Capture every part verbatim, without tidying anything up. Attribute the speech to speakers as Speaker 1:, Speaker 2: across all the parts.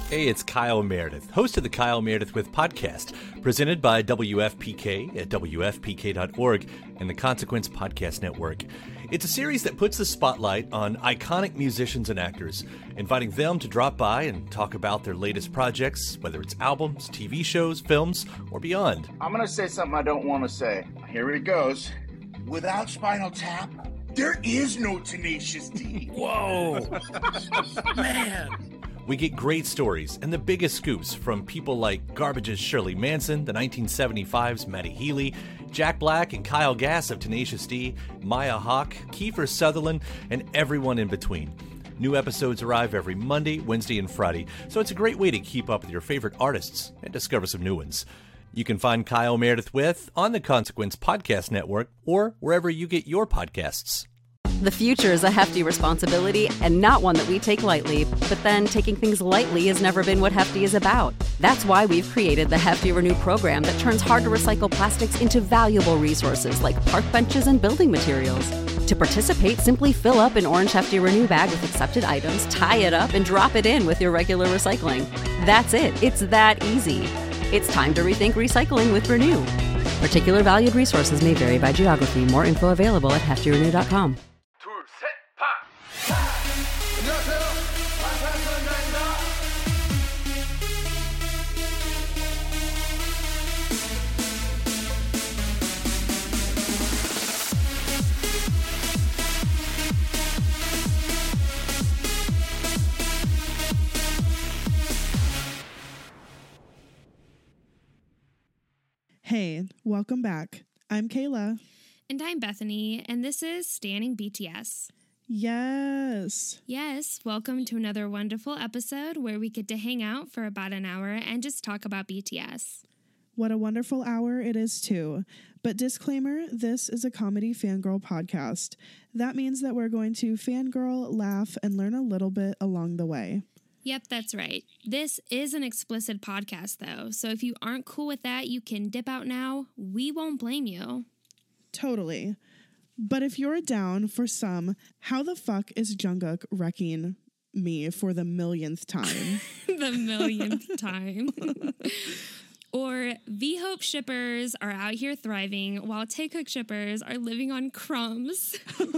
Speaker 1: Hey, it's Kyle Meredith, host of the Kyle Meredith With podcast, presented by W F P K at W F P K dot org and the Consequence Podcast Network. It's a series that puts the spotlight on iconic musicians and actors, inviting them to drop by and talk about their latest projects, whether it's albums, T V shows, films, or beyond.
Speaker 2: I'm going to say something I don't want to say. Here it goes. Without Spinal Tap, there is no Tenacious D.
Speaker 1: Whoa! Man! We get great stories and the biggest scoops from people like Garbage's Shirley Manson, the nineteen seventy-five's Matty Healy, Jack Black and Kyle Gass of Tenacious D, Maya Hawke, Kiefer Sutherland, and everyone in between. New episodes arrive every Monday, Wednesday, and Friday, so it's a great way to keep up with your favorite artists and discover some new ones. You can find Kyle Meredith With on the Consequence Podcast Network or wherever you get your podcasts.
Speaker 3: The future is a hefty responsibility and not one that we take lightly. But then taking things lightly has never been what Hefty is about. That's why we've created the Hefty Renew program that turns hard-to-recycle plastics into valuable resources like park benches and building materials. To participate, simply fill up an orange Hefty Renew bag with accepted items, tie it up, and drop it in with your regular recycling. That's it. It's that easy. It's time to rethink recycling with Renew. Particular valued resources may vary by geography. More info available at hefty renew dot com.
Speaker 4: Hey, welcome back. I'm Kayla.
Speaker 5: And I'm Bethany, and this is Standing B T S.
Speaker 4: Yes.
Speaker 5: Yes, welcome to another wonderful episode where we get to hang out for about an hour and just talk about B T S.
Speaker 4: What a wonderful hour it is, too. But disclaimer, this is a comedy fangirl podcast. That means that we're going to fangirl, laugh, and learn a little bit along the way.
Speaker 5: Yep, that's right. This is an explicit podcast, though, so if you aren't cool with that, you can dip out now. We won't blame you.
Speaker 4: Totally. But if you're down for some, how the fuck is Jungkook wrecking me for the millionth time?
Speaker 5: The millionth time. Or V-Hope shippers are out here thriving while Taekook shippers are living on crumbs.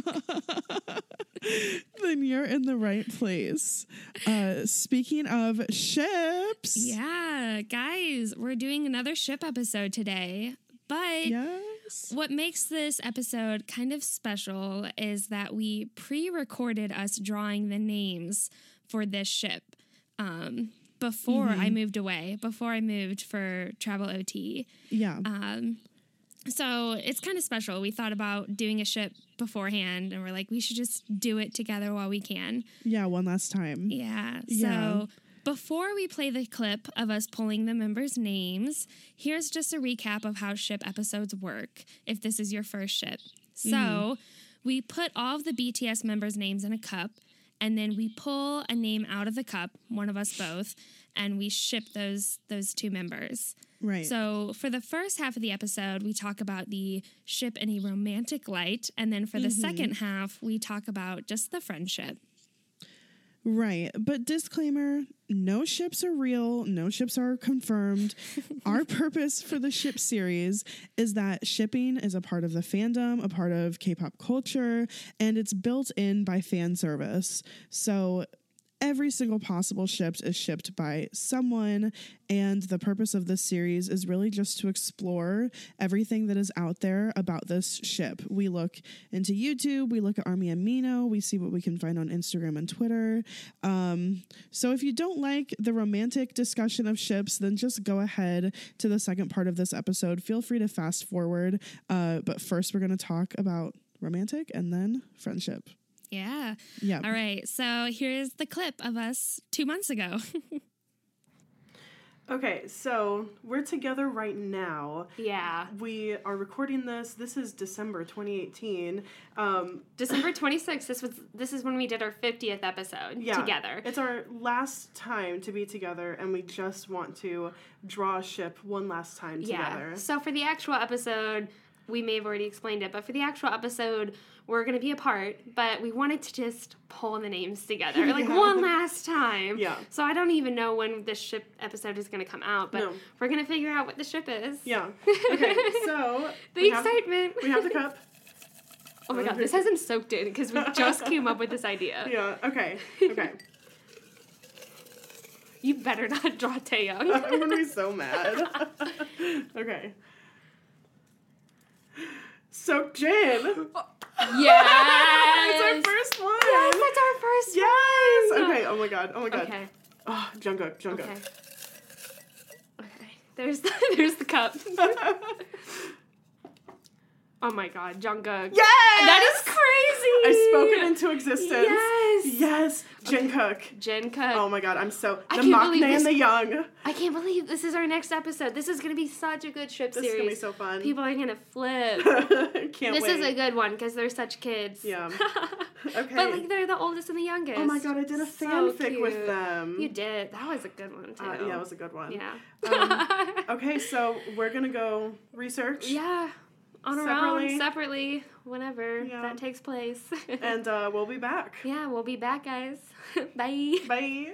Speaker 4: Then you're in the right place. Uh, speaking of ships.
Speaker 5: Yeah, guys, we're doing another ship episode today. But
Speaker 4: yes.
Speaker 5: What makes this episode kind of special is that we pre-recorded us drawing the names for this ship. Um Before mm-hmm. I moved away, before I moved for Travel O T.
Speaker 4: Yeah.
Speaker 5: Um, so it's kind of special. We thought about doing a ship beforehand, and we're like, we should just do it together while we can.
Speaker 4: Yeah, one last time.
Speaker 5: Yeah.
Speaker 4: yeah. So
Speaker 5: before we play the clip of us pulling the members' names, here's just a recap of how ship episodes work, if this is your first ship. So mm-hmm. we put all of the B T S members' names in a cup, and then we pull a name out of the cup, one of us both, and we ship those those two members.
Speaker 4: Right.
Speaker 5: So for the first half of the episode, we talk about the ship in a romantic light. And then for the mm-hmm. second half, we talk about just the friendship.
Speaker 4: Right. But disclaimer, no ships are real. No ships are confirmed. Our purpose for the ship series is that shipping is a part of the fandom, a part of K-pop culture, and it's built in by fan service. So every single possible ship is shipped by someone, and the purpose of this series is really just to explore everything that is out there about this ship. We look into YouTube, we look at Army and Mino, we see what we can find on Instagram and Twitter. Um, so if you don't like the romantic discussion of ships, then just go ahead to the second part of this episode. Feel free to fast forward, uh, but first we're going to talk about romantic and then friendship.
Speaker 5: Yeah.
Speaker 4: Yeah.
Speaker 5: All right. So here's the clip of us two months ago.
Speaker 6: Okay, so we're together right now.
Speaker 5: Yeah.
Speaker 6: We are recording this. This is December twenty eighteen. Um,
Speaker 5: December twenty-sixth. This was this is when we did our fiftieth episode
Speaker 6: yeah,
Speaker 5: together.
Speaker 6: It's our last time to be together, and we just want to draw a ship one last time together.
Speaker 5: Yeah. So for the actual episode,
Speaker 7: we may have already explained it, but for the actual episode, we're going to be apart, but we wanted to just pull the names together, like,
Speaker 6: Yeah.
Speaker 7: one last time.
Speaker 6: Yeah.
Speaker 7: So I don't even know when this ship episode is going to come out, but
Speaker 6: No.
Speaker 7: we're going to figure out what the ship is.
Speaker 6: Yeah. Okay, so...
Speaker 7: The
Speaker 6: we have-
Speaker 7: excitement.
Speaker 6: we have the cup.
Speaker 7: Oh my god, this hasn't soaked in because we just came up with this idea.
Speaker 6: Yeah, okay, okay.
Speaker 7: You better not draw Taeyong.
Speaker 6: I'm gonna be so mad. Okay. Soaked gin.
Speaker 7: Yes!
Speaker 6: It's our first one.
Speaker 7: Yes, that's our first
Speaker 6: Yes.
Speaker 7: one.
Speaker 6: Okay. Oh my god. Oh my god.
Speaker 7: Okay.
Speaker 6: Oh, Jungkook. Jungkook.
Speaker 7: Okay. Okay. There's the, there's the cup. Oh my god, Jungkook.
Speaker 6: Yes.
Speaker 7: That is crazy.
Speaker 6: I spoke it into existence.
Speaker 7: Yes.
Speaker 6: Yes. Jungkook.
Speaker 7: Jungkook.
Speaker 6: Oh my god, I'm so
Speaker 7: I
Speaker 6: the
Speaker 7: can't
Speaker 6: Machne
Speaker 7: believe
Speaker 6: and
Speaker 7: this-
Speaker 6: the Young.
Speaker 7: I can't believe this is our next episode. This is gonna be such a good ship
Speaker 6: This
Speaker 7: series.
Speaker 6: is gonna be so fun.
Speaker 7: People are gonna flip.
Speaker 6: Can't
Speaker 7: This
Speaker 6: wait.
Speaker 7: is a good one because they're such kids.
Speaker 6: Yeah. Okay.
Speaker 7: But like they're the oldest and the youngest.
Speaker 6: Oh my god, I did a
Speaker 7: So
Speaker 6: fanfic with
Speaker 7: cute.
Speaker 6: them.
Speaker 7: You did. That was a good one too.
Speaker 6: Uh, yeah, it was a good one.
Speaker 7: Yeah.
Speaker 6: Um, okay, so we're gonna go research.
Speaker 7: Yeah. On our
Speaker 6: Separately.
Speaker 7: own, separately, whenever
Speaker 6: Yeah.
Speaker 7: that takes place.
Speaker 6: And uh, we'll be back.
Speaker 7: yeah, we'll be back, guys. Bye.
Speaker 6: Bye.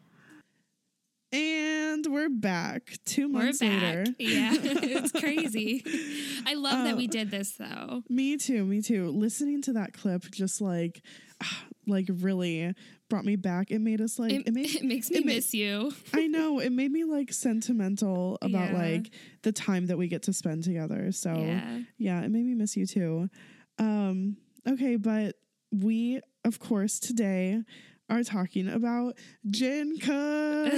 Speaker 4: And we're back two
Speaker 5: We're
Speaker 4: months
Speaker 5: back.
Speaker 4: later.
Speaker 5: Yeah, it's crazy. I love that we did this though.
Speaker 4: Me too, me too. Listening to that clip just like like really brought me back. It made us like
Speaker 5: It,
Speaker 4: it, made
Speaker 5: it makes me
Speaker 4: it ma-
Speaker 5: miss you.
Speaker 4: I know, it made me like sentimental about
Speaker 5: Yeah.
Speaker 4: like the time that we get to spend together. So
Speaker 5: Yeah.
Speaker 4: yeah, it made me miss you too. Um okay, but we of course today are talking about Jin Cook.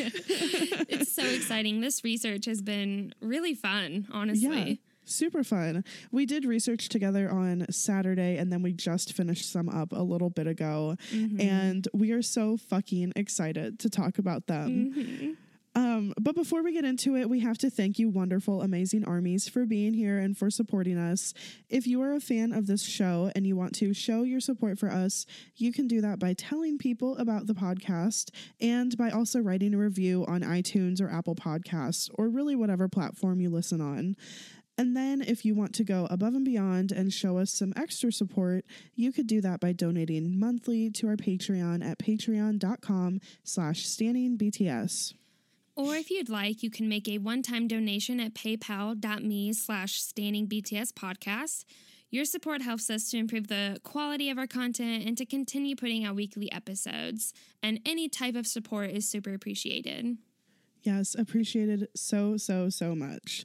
Speaker 5: It's so exciting. This research has been really fun, honestly.
Speaker 4: Yeah, super fun. We did research together on Saturday and then we just finished some up a little bit ago.
Speaker 5: Mm-hmm.
Speaker 4: And we are so fucking excited to talk about them.
Speaker 5: Mm-hmm.
Speaker 4: Um, but before we get into it, we have to thank you, wonderful, amazing armies, for being here and for supporting us. If you are a fan of this show and you want to show your support for us, you can do that by telling people about the podcast and by also writing a review on iTunes or Apple Podcasts or really whatever platform you listen on. And then if you want to go above and beyond and show us some extra support, you could do that by donating monthly to our Patreon at patreon.com slash standingbts.
Speaker 5: Or if you'd like, you can make a one-time donation at paypal.me slash standingbtspodcast. Your support helps us to improve the quality of our content and to continue putting out weekly episodes. And any type of support is super appreciated.
Speaker 4: Yes, appreciated so, so, so much.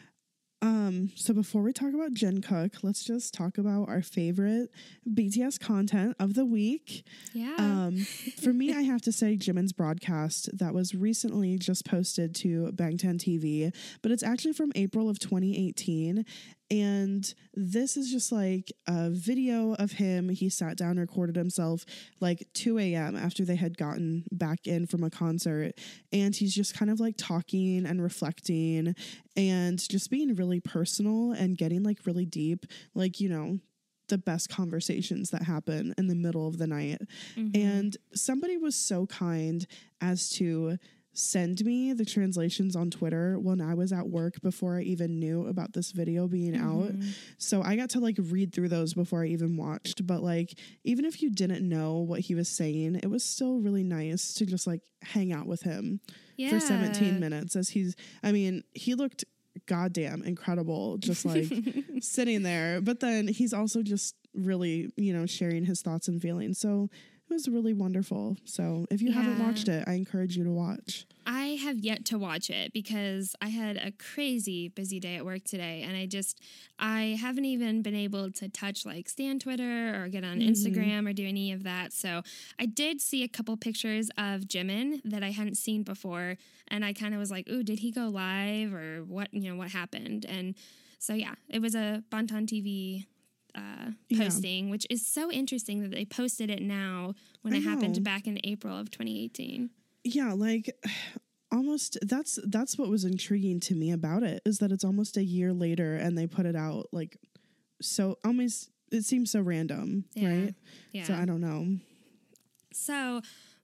Speaker 4: Um, so before we talk about Jin Cook, let's just talk about our favorite B T S content of the week.
Speaker 5: Yeah.
Speaker 4: Um, for me, I have to say Jimin's broadcast that was recently just posted to Bangtan T V, but it's actually from April of twenty eighteen. And this is just like a video of him. He sat down, recorded himself like two a.m. after they had gotten back in from a concert. And he's just kind of like talking and reflecting and just being really personal and getting like really deep, like, you know, the best conversations that happen in the middle of the night.
Speaker 5: Mm-hmm.
Speaker 4: And somebody was so kind as to send me the translations on Twitter when I was at work before I even knew about this video being
Speaker 5: Mm-hmm.
Speaker 4: out. So I got to like read through those before I even watched. But like, even if you didn't know what he was saying, it was still really nice to just like hang out with him
Speaker 5: yeah.
Speaker 4: for seventeen minutes as he's, I mean, he looked goddamn incredible just like sitting there. But then he's also just really, you know, sharing his thoughts and feelings. So it was really wonderful. So if you haven't
Speaker 5: Yeah.
Speaker 4: watched it, I encourage you to watch.
Speaker 5: I have yet to watch it because I had a crazy busy day at work today, and I just I haven't even been able to touch like Stan Twitter or get on
Speaker 4: Mm-hmm.
Speaker 5: Instagram or do any of that. So I did see a couple pictures of Jimin that I hadn't seen before, and I kind of was like, "Ooh, did he go live or what? You know what happened?" And so yeah, it was a Bantan T V uh,
Speaker 4: Yeah.
Speaker 5: posting, which is so interesting that they posted it now when
Speaker 4: I
Speaker 5: it happened
Speaker 4: know.
Speaker 5: back in April of twenty eighteen.
Speaker 4: Yeah, like almost that's that's what was intriguing to me about it is that it's almost a year later and they put it out like so almost it seems so random,
Speaker 5: Yeah.
Speaker 4: right?
Speaker 5: Yeah.
Speaker 4: So I don't know.
Speaker 5: So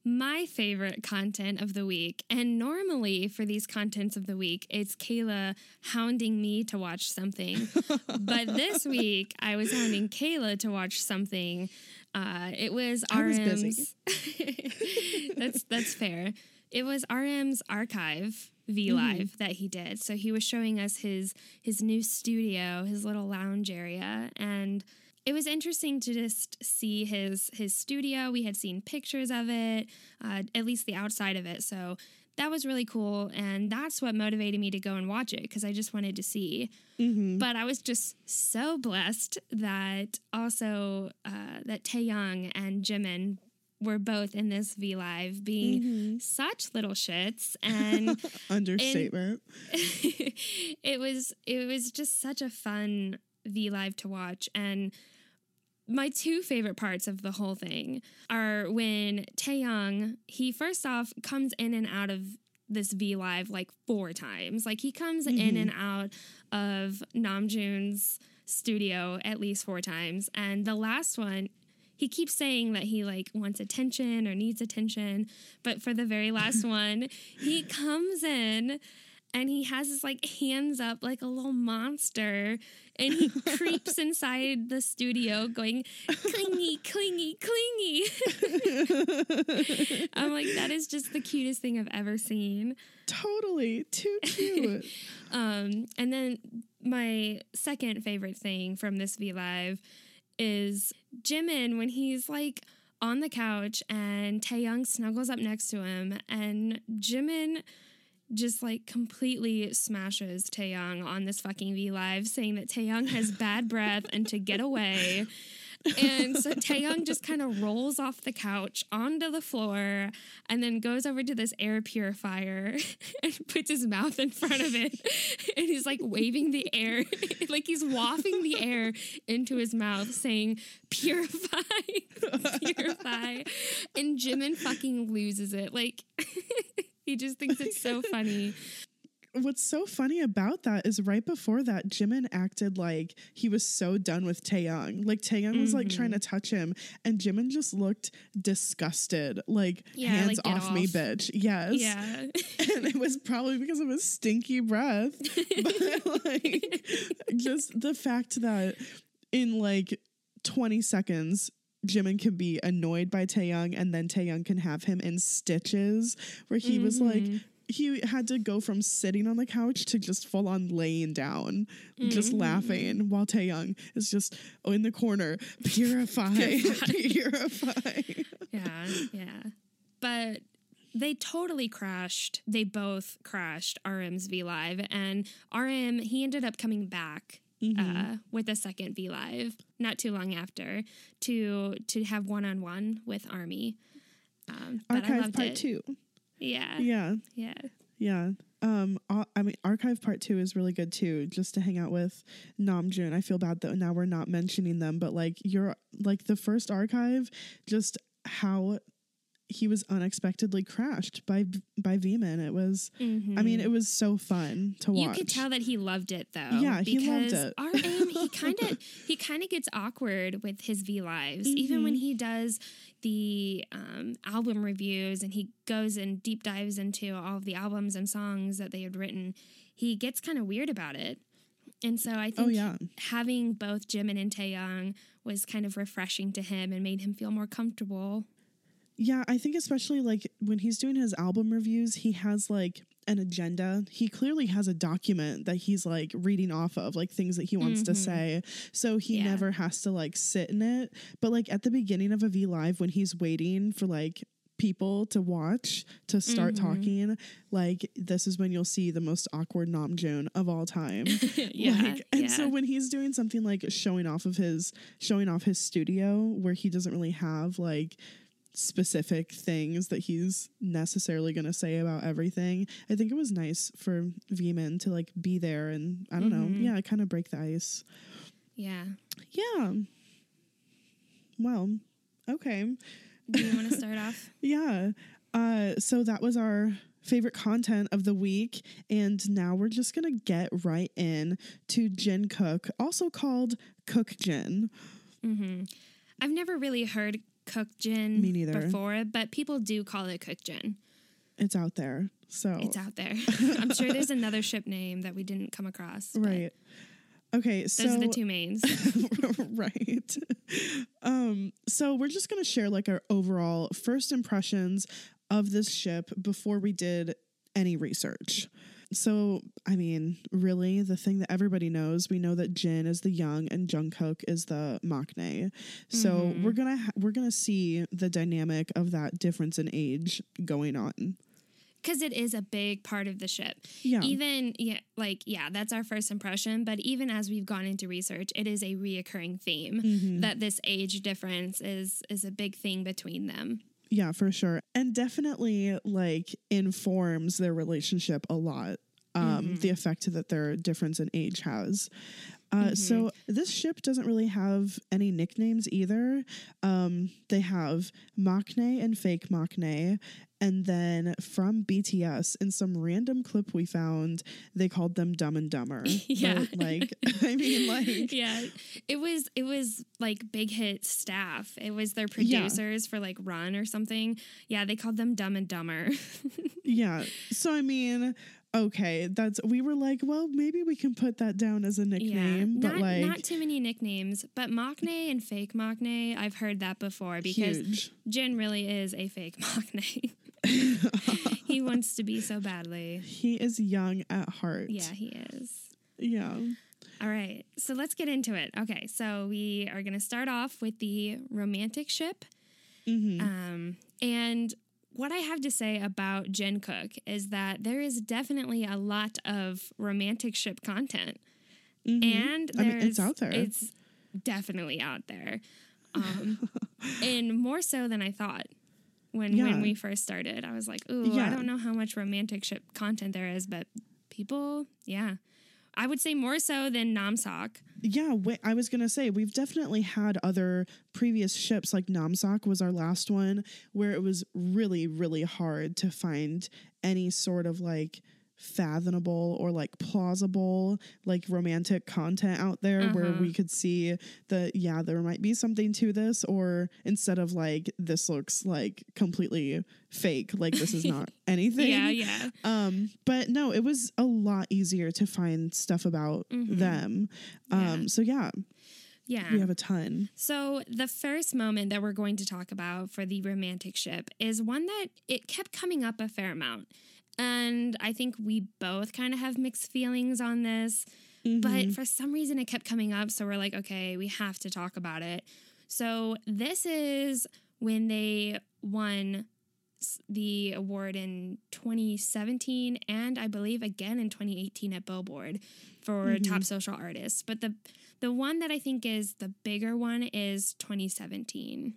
Speaker 5: my favorite content of the week, and normally for these contents of the week, it's Kayla hounding me to watch something. But this week, I was hounding Kayla to watch something. Uh, it was
Speaker 4: I
Speaker 5: R M's.
Speaker 4: was busy.
Speaker 5: that's that's fair. It was R M's Archive V Live mm-hmm. that he did. So he was showing us his his new studio, his little lounge area, and it was interesting to just see his his studio. We had seen pictures of it, uh, at least the outside of it. So that was really cool, and that's what motivated me to go and watch it, because I just wanted to see. Mm-hmm. But I was just so blessed that also uh, that Taehyung and Jimin were both in this V Live, being mm-hmm. such little shits, and
Speaker 4: understatement.
Speaker 5: And it was it was just such a fun V Live to watch. And my two favorite parts of the whole thing are when Taehyung, he first off comes in and out of this V Live like four times. Like he comes mm-hmm. in and out of Namjoon's studio at least four times. And the last one, he keeps saying that he like wants attention or needs attention. But for the very last one, he comes in and he has his like hands up like a little monster, and he creeps inside the studio going, clingy, clingy, clingy. I'm like, that is just the cutest thing I've ever seen.
Speaker 4: Totally. Too cute.
Speaker 5: um, and then my second favorite thing from this V Live is Jimin when he's like on the couch and Taehyung snuggles up next to him, and Jimin just like completely smashes Taehyung on this fucking V Live, saying that Taehyung has bad breath and to get away. And so Taehyung just kind of rolls off the couch onto the floor and then goes over to this air purifier and puts his mouth in front of it. And he's like waving the air, like he's wafting the air into his mouth, saying, purify, purify. And Jimin fucking loses it. Like, he just thinks it's so funny.
Speaker 4: What's so funny about that is right before that, Jimin acted like he was so done with Taehyung. Like Taehyung was mm-hmm. like trying to touch him, and Jimin just looked disgusted. Like,
Speaker 5: yeah,
Speaker 4: hands
Speaker 5: like,
Speaker 4: off,
Speaker 5: off
Speaker 4: me, bitch. Yes.
Speaker 5: Yeah.
Speaker 4: And it was probably because of his stinky breath. But like, just the fact that in like twenty seconds, Jimin can be annoyed by Taehyung, and then Taehyung can have him in stitches, where he mm-hmm. was like, he had to go from sitting on the couch to just full on laying down, mm-hmm. just laughing, while Taehyung is just oh, in the corner, purify, purify.
Speaker 5: Yeah, yeah. But they totally crashed. They both crashed R M's V Live, and R M, he ended up coming back mm-hmm. uh, with a second V Live not too long after to to have one on one with Army. Um, but
Speaker 4: Archive
Speaker 5: I loved
Speaker 4: part
Speaker 5: it.
Speaker 4: two.
Speaker 5: Yeah.
Speaker 4: Yeah.
Speaker 5: Yeah.
Speaker 4: Yeah. Um, I mean, Archive Part Two is really good too. Just to hang out with Namjoon. I feel bad that now we're not mentioning them, but like you're like the first Archive, just how he was unexpectedly crashed by by V-Man. It was, mm-hmm. I mean, it was so fun to watch.
Speaker 5: You could tell that he loved it though.
Speaker 4: Yeah, he loved it.
Speaker 5: R M, he kind of he kind of gets awkward with his V Lives, mm-hmm. even when he does the um, album reviews and he goes and deep dives into all of the albums and songs that they had written. He gets kind of weird about it. And so I think
Speaker 4: oh, yeah.
Speaker 5: having both Jimin and Taehyung was kind of refreshing to him and made him feel more comfortable.
Speaker 4: Yeah, I think especially like when he's doing his album reviews, he has like an agenda. He clearly has a document that he's like reading off of, like things that he wants mm-hmm. to say. So he yeah. never has to like sit in it. But like at the beginning of a V Live, when he's waiting for like people to watch to start mm-hmm. talking, like this is when you'll see the most awkward Namjoon of all time.
Speaker 5: yeah,
Speaker 4: like, and
Speaker 5: yeah.
Speaker 4: so when he's doing something like showing off of his showing off his studio where he doesn't really have like specific things that he's necessarily going to say about everything, I think it was nice for V-Man to like be there and I don't mm-hmm. know, yeah, kind of break the ice.
Speaker 5: Yeah.
Speaker 4: Yeah. Well, okay.
Speaker 5: Do you want to start off?
Speaker 4: Yeah. Uh, so that was our favorite content of the week, and now we're just gonna get right in to Jin-Kook, also called Kook Jin.
Speaker 5: Mm-hmm. I've never really heard cooked gin
Speaker 4: Me neither.
Speaker 5: before, but people do call it cooked gin.
Speaker 4: It's out there. So
Speaker 5: It's out there. I'm sure there's another ship name that we didn't come across. but
Speaker 4: right. Okay, so
Speaker 5: Those are the two mains.
Speaker 4: right. Um, so we're just gonna share like our overall first impressions of this ship before we did any research. So, I mean, really, the thing that everybody knows, we know that Jin is the young and Jungkook is the maknae. So
Speaker 5: Mm-hmm.
Speaker 4: we're gonna ha- we're gonna see the dynamic of that difference in age going on.
Speaker 5: Because it is a big part of the ship.
Speaker 4: Yeah.
Speaker 5: Even, yeah, like, yeah, that's our first impression. But even as we've gone into research, it is a reoccurring theme
Speaker 4: Mm-hmm.
Speaker 5: that this age difference is is a big thing between them.
Speaker 4: Yeah, for sure. And definitely like informs their relationship a lot. Um, the effect that their difference in age has. Uh, So this ship doesn't really have any nicknames either. Um, they have maknae and fake maknae. And then from B T S, in some random clip we found, they called them Dumb and Dumber.
Speaker 5: Yeah.
Speaker 4: But, like, I mean, like,
Speaker 5: Yeah, it was it was like Big Hit staff. It was their producers for like Run or something. Yeah, they called them Dumb and Dumber.
Speaker 4: yeah. So, I mean, okay, that's, we were like, well, maybe we can put that down as a nickname,
Speaker 5: yeah,
Speaker 4: but
Speaker 5: not
Speaker 4: like,
Speaker 5: not too many nicknames, but maknae and fake maknae, I've heard that before because
Speaker 4: huge.
Speaker 5: Jin really is a fake maknae. He wants to be so badly.
Speaker 4: He is young at heart.
Speaker 5: Yeah, he is.
Speaker 4: Yeah.
Speaker 5: All right, so let's get into it. Okay, so we are going to start off with the romantic ship.
Speaker 4: Mm-hmm.
Speaker 5: Um, and what I have to say about Jungkook is that there is definitely a lot of romantic ship content. And
Speaker 4: Mm-hmm. I mean,
Speaker 5: there's,
Speaker 4: it's out there.
Speaker 5: It's definitely out there. Um, and more so than I thought. When
Speaker 4: Yeah.
Speaker 5: when we first started, I was like, ooh,
Speaker 4: Yeah.
Speaker 5: I don't know how much romantic ship content there is, but people, yeah. I would say more so than Namsak.
Speaker 4: Yeah, wait, I was going to say, we've definitely had other previous ships, like Namsak was our last one, where it was really, really hard to find any sort of like fathomable or like plausible like romantic content out there
Speaker 5: Uh-huh.
Speaker 4: where we could see that, yeah, there might be something to this, or instead of like, this looks like completely fake, like this is not anything.
Speaker 5: Yeah, yeah.
Speaker 4: Um, but no, it was a lot easier to find stuff about
Speaker 5: Mhm.
Speaker 4: them. Um,
Speaker 5: Yeah.
Speaker 4: so yeah,
Speaker 5: Yeah.
Speaker 4: we have a ton.
Speaker 5: So the first moment that we're going to talk about for the romantic ship is one that it kept coming up a fair amount. And I think we both kind of have mixed feelings on this, but for some reason it kept coming up. So we're like, okay, we have to talk about it. So this is when they won s- the award in twenty seventeen and I believe again in twenty eighteen at Billboard for Top Social Artist. But the the one that I think is the bigger one is twenty seventeen.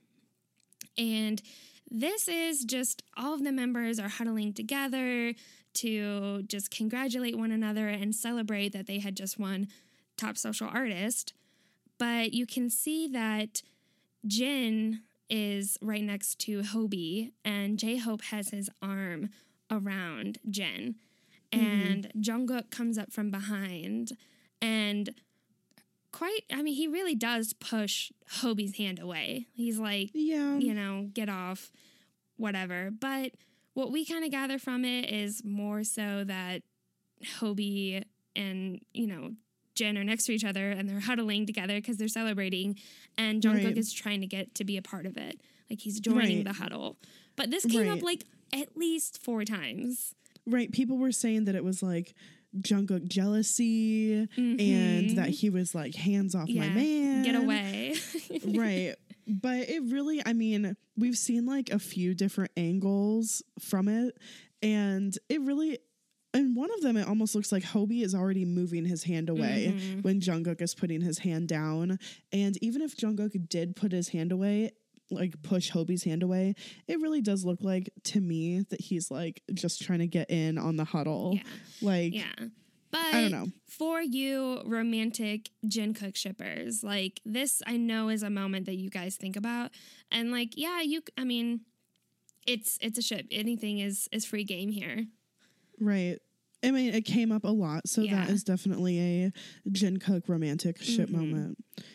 Speaker 5: And this is just all of the members are huddling together to just congratulate one another and celebrate that they had just won Top Social Artist. But you can see that Jin is right next to Hobie, and J-Hope has his arm around Jin. And Jungkook comes up from behind and quite, I mean, he really does push Hobie's hand away. He's like,
Speaker 4: Yeah.
Speaker 5: you know, get off, whatever. But what we kind of gather from it is more so that Hobie and, you know, Jin are next to each other and they're huddling together because they're celebrating. And Jungkook
Speaker 4: Right.
Speaker 5: is trying to get to be a part of it. Like he's joining
Speaker 4: Right.
Speaker 5: the huddle. But this came
Speaker 4: Right.
Speaker 5: up like at least four times.
Speaker 4: Right. People were saying that it was like Jungkook jealousy and that he was like, hands off my man.
Speaker 5: Get away.
Speaker 4: Right. But it really, I mean, we've seen like a few different angles from it. And it really, in one of them, it almost looks like Hobie is already moving his hand away
Speaker 5: Mm-hmm.
Speaker 4: when Jungkook is putting his hand down. And even if Jungkook did put his hand away, like push Hobie's hand away, it really does look like to me that he's like just trying to get in on the huddle.
Speaker 5: Yeah.
Speaker 4: Like,
Speaker 5: Yeah. But
Speaker 4: I don't know.
Speaker 5: For you romantic Jungkook shippers, like this I know is a moment that you guys think about. And like, yeah, you I mean, it's it's a ship. Anything is is free game here.
Speaker 4: right. I mean, it came up a lot, so
Speaker 5: Yeah.
Speaker 4: that is definitely a Jungkook romantic ship
Speaker 5: Mhm.
Speaker 4: moment.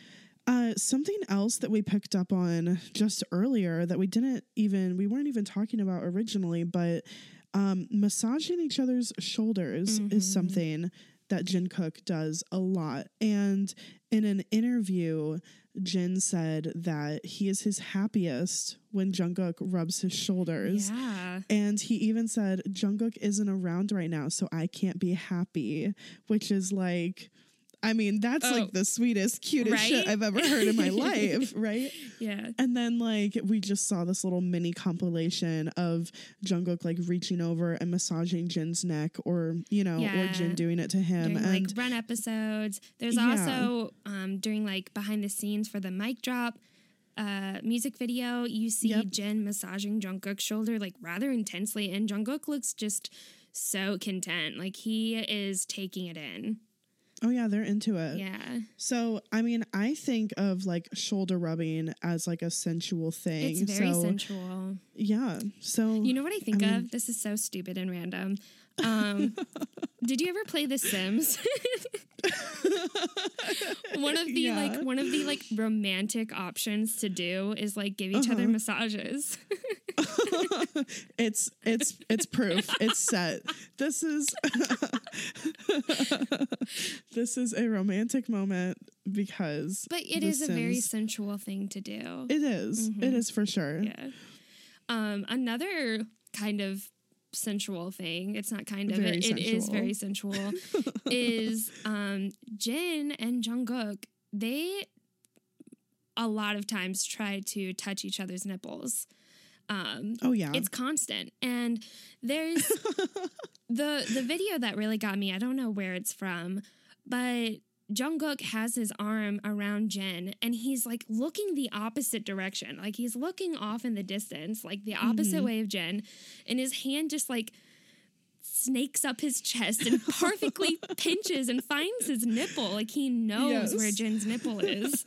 Speaker 4: Uh, something else that we picked up on just earlier that we didn't even, we weren't even talking about originally, but um, massaging each other's shoulders mm-hmm. is something that Jungkook does a lot. And in an interview, Jin said that he is his happiest when Jungkook rubs his shoulders.
Speaker 5: Yeah.
Speaker 4: And he even said, Jungkook isn't around right now, so I can't be happy, which is like, I mean, that's
Speaker 5: oh,
Speaker 4: like the sweetest, cutest
Speaker 5: right?
Speaker 4: shit I've ever heard in my life, right?
Speaker 5: Yeah.
Speaker 4: And then like we just saw this little mini compilation of Jungkook like reaching over and massaging Jin's neck, or you know,
Speaker 5: yeah.
Speaker 4: or Jin doing it to him.
Speaker 5: During
Speaker 4: and
Speaker 5: like run episodes. There's
Speaker 4: yeah.
Speaker 5: also um, during like behind the scenes for the mic drop uh, music video, you see
Speaker 4: yep.
Speaker 5: Jin massaging Jungkook's shoulder like rather intensely, and Jungkook looks just so content, like he is taking it in.
Speaker 4: Oh yeah, they're into it.
Speaker 5: Yeah.
Speaker 4: So, I mean, I think of like shoulder rubbing as like a sensual thing.
Speaker 5: It's very
Speaker 4: so,
Speaker 5: sensual.
Speaker 4: Yeah. So,
Speaker 5: you know what I think
Speaker 4: I mean,
Speaker 5: of? This is so stupid and random. Um, did you ever play The Sims? one of the
Speaker 4: yeah.
Speaker 5: like one of the like romantic options to do is like give each
Speaker 4: uh-huh.
Speaker 5: other massages.
Speaker 4: it's it's it's proof. It's set. This is this is a romantic moment because
Speaker 5: But it
Speaker 4: The
Speaker 5: is
Speaker 4: Sims,
Speaker 5: a very sensual thing to do.
Speaker 4: It is.
Speaker 5: Mm-hmm.
Speaker 4: It is for sure.
Speaker 5: Yeah. Um, another kind of sensual thing, it's not kind of,
Speaker 4: Very
Speaker 5: it, it is
Speaker 4: sensual.
Speaker 5: very sensual, is um, Jin and Jungkook, they a lot of times try to touch each other's nipples. Um,
Speaker 4: oh yeah.
Speaker 5: It's constant. And there's the the video that really got me, I don't know where it's from, but Jungkook has his arm around Jin and he's like looking the opposite direction. Like he's looking off in the distance, like the opposite mm-hmm. way of Jin. And his hand just like snakes up his chest and perfectly pinches and finds his nipple. Like he knows
Speaker 4: yes.
Speaker 5: where Jin's nipple is.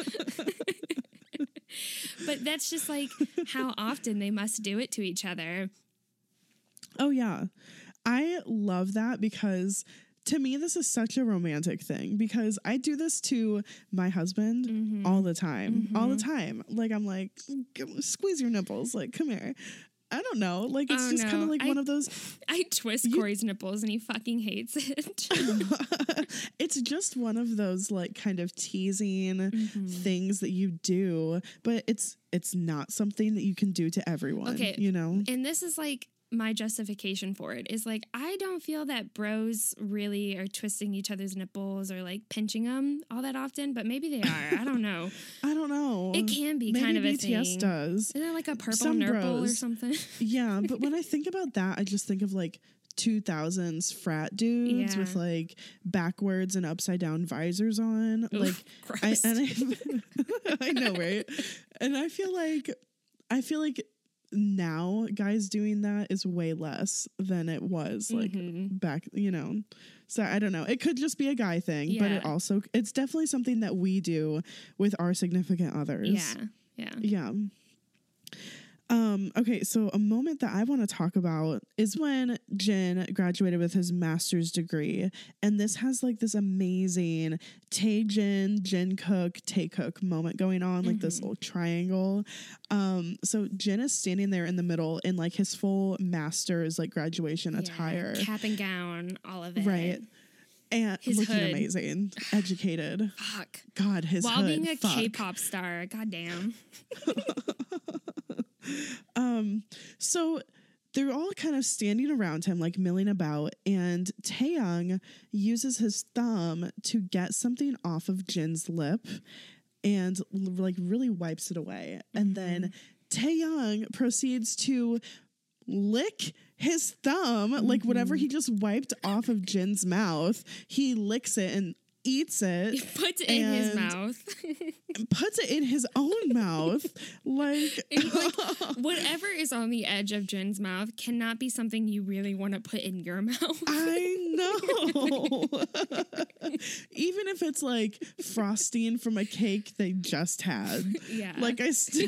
Speaker 5: But that's just like how often they must do it to each other.
Speaker 4: Oh yeah. I love that because to me, this is such a romantic thing because I do this to my husband mm-hmm. all the time, mm-hmm. all the time. Like, I'm like, squeeze your nipples. Like, come here. I don't know. Like, it's
Speaker 5: oh,
Speaker 4: just
Speaker 5: no.
Speaker 4: kind of like
Speaker 5: I,
Speaker 4: one of those.
Speaker 5: I twist you, Corey's nipples and he fucking hates it.
Speaker 4: It's just one of those like kind of teasing
Speaker 5: mm-hmm.
Speaker 4: things that you do, but it's, it's not something that you can do to everyone.
Speaker 5: Okay.
Speaker 4: You know?
Speaker 5: And this is like, my justification for it is like, I don't feel that bros really are twisting each other's nipples or like pinching them all that often, but maybe they are. I don't know.
Speaker 4: I don't know.
Speaker 5: It can be
Speaker 4: maybe
Speaker 5: kind of
Speaker 4: B T S
Speaker 5: a thing.
Speaker 4: does.
Speaker 5: Isn't that like a purple
Speaker 4: Some
Speaker 5: nurple
Speaker 4: bros.
Speaker 5: or something?
Speaker 4: Yeah, but when I think about that, I just think of like two thousands frat dudes
Speaker 5: yeah.
Speaker 4: with like backwards and upside down visors on.
Speaker 5: Oof,
Speaker 4: like, I, and I, I know, right? And I feel like, I feel like. Now guys doing that is way less than it was like mm-hmm. back, you know. So I don't know. It could just be a guy thing, yeah. but it also it's definitely something that we do with our significant others.
Speaker 5: Yeah. Yeah.
Speaker 4: Yeah. Um, okay, so a moment that I want to talk about is when Jin graduated with his master's degree, and this has like this amazing Taejin, Jungkook, Taekook moment going on, like mm-hmm. this little triangle. Um, so Jin is standing there in the middle in like his full master's like graduation
Speaker 5: yeah,
Speaker 4: attire,
Speaker 5: cap and gown, all of it,
Speaker 4: right? And his looking
Speaker 5: hood.
Speaker 4: Amazing, educated.
Speaker 5: Fuck.
Speaker 4: God, his
Speaker 5: While
Speaker 4: hood.
Speaker 5: being a
Speaker 4: Fuck.
Speaker 5: K-pop star, goddamn.
Speaker 4: um, so they're all kind of standing around him, like milling about, and Taeyang uses his thumb to get something off of Jin's lip and like really wipes it away. Mm-hmm. And then Taeyang proceeds to lick his thumb, mm-hmm. like whatever he just wiped off of Jin's mouth, he licks it and eats it.
Speaker 5: He puts it in his mouth.
Speaker 4: puts it in his own mouth. Like,
Speaker 5: like, whatever is on the edge of Jin's mouth cannot be something you really want to put in your mouth.
Speaker 4: I No. Even if it's like frosting from a cake they just had.
Speaker 5: Yeah.
Speaker 4: Like I still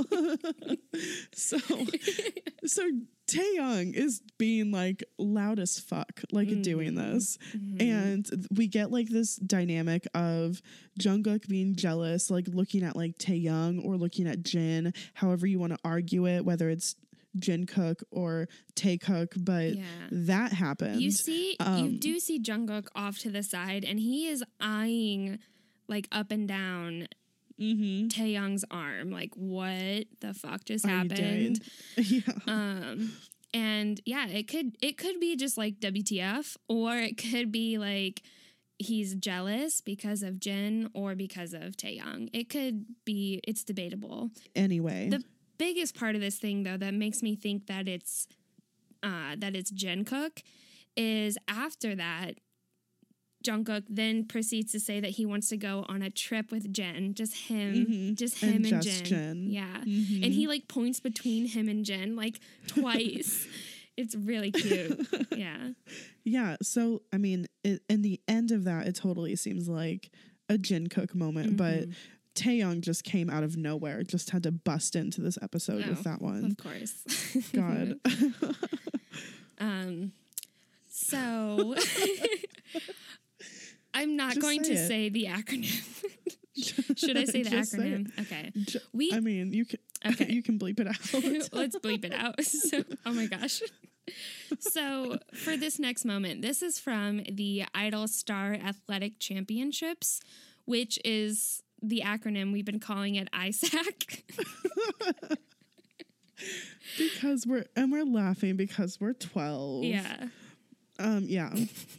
Speaker 4: So so Taeyong is being like loud as fuck, like mm. doing this. Mm-hmm. And we get like this dynamic of Jungkook being jealous, like looking at like Taeyong or looking at Jin, however you want to argue it, whether it's Jungkook or Taekook, but yeah. that happened.
Speaker 5: You see, um, you do see Jungkook off to the side, and he is eyeing like up and down mm-hmm. Taeyong's arm. Like, what the fuck just happened?
Speaker 4: Yeah.
Speaker 5: Um, and yeah, it could it could be just like W T F, or it could be like he's jealous because of Jin or because of Taeyong. It could be. It's debatable.
Speaker 4: Anyway,
Speaker 5: the biggest part of this thing, though, that makes me think that it's uh, that it's Jungkook is after that, Jungkook then proceeds to say that he wants to go on a trip with Jin, just him, mm-hmm. just him and, and
Speaker 4: just
Speaker 5: Jin.
Speaker 4: Jin.
Speaker 5: Yeah,
Speaker 4: mm-hmm.
Speaker 5: and he like points between him and Jin like twice. It's really cute. Yeah,
Speaker 4: yeah. So I mean, it, in the end of that, it totally seems like a Jungkook moment, mm-hmm. but Taeyong just came out of nowhere, just had to bust into this episode oh, with that one.
Speaker 5: Of course.
Speaker 4: God.
Speaker 5: um, so I'm not
Speaker 4: just
Speaker 5: going
Speaker 4: say
Speaker 5: to
Speaker 4: it.
Speaker 5: say the acronym. Should I say the
Speaker 4: just
Speaker 5: acronym?
Speaker 4: Say
Speaker 5: okay.
Speaker 4: We. I mean, you can. Okay. You can bleep it out.
Speaker 5: Let's bleep it out. So, oh my gosh. So for this next moment, this is from the Idol Star Athletic Championships, which is the acronym we've been calling it I S A C.
Speaker 4: Because we're and we're laughing because we're twelve.
Speaker 5: Yeah.
Speaker 4: Um yeah.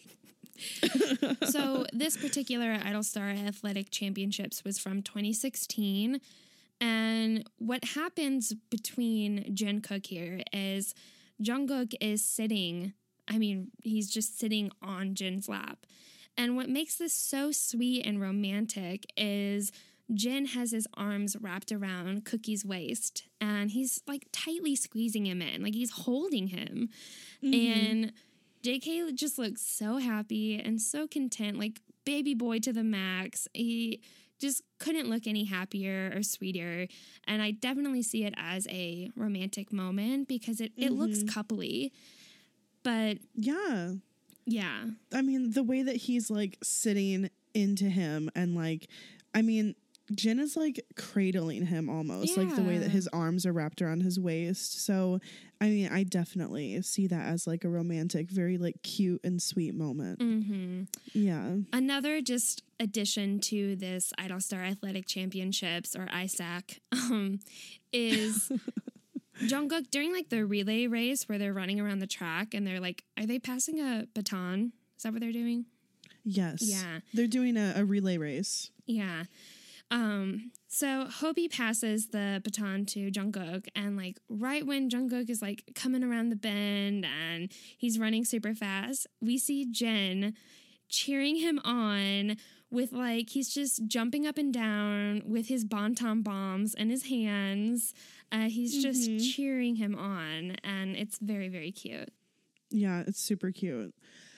Speaker 5: So this particular Idol Star Athletic Championships was from twenty sixteen, and what happens between Jungkook here is Jungkook is sitting, I mean, he's just sitting on Jin's lap. And what makes this so sweet and romantic is Jin has his arms wrapped around Cookie's waist, and he's like tightly squeezing him in, like he's holding him. Mm-hmm. And J K just looks so happy and so content, like baby boy to the max. He just couldn't look any happier or sweeter. And I definitely see it as a romantic moment because it, mm-hmm. it looks coupley. But
Speaker 4: yeah.
Speaker 5: Yeah.
Speaker 4: I mean, the way that he's like sitting into him and like, I mean, Jin is like cradling him almost, yeah. like the way that his arms are wrapped around his waist. So, I mean, I definitely see that as like a romantic, very like cute and sweet moment.
Speaker 5: Mm-hmm.
Speaker 4: Yeah.
Speaker 5: Another just addition to this Idol Star Athletic Championships, or I S A C, um, is Jungkook during like the relay race where they're running around the track and they're like, are they passing a baton? Is that what they're doing?
Speaker 4: Yes.
Speaker 5: Yeah.
Speaker 4: They're doing a, a relay race.
Speaker 5: Yeah. Um, so Hobie passes the baton to Jungkook, and like right when Jungkook is like coming around the bend and he's running super fast, we see Jin cheering him on with like, he's just jumping up and down with his Bonton bombs in his hands. Uh, he's just mm-hmm. cheering him on, and it's very, very cute.
Speaker 4: Yeah, it's super cute.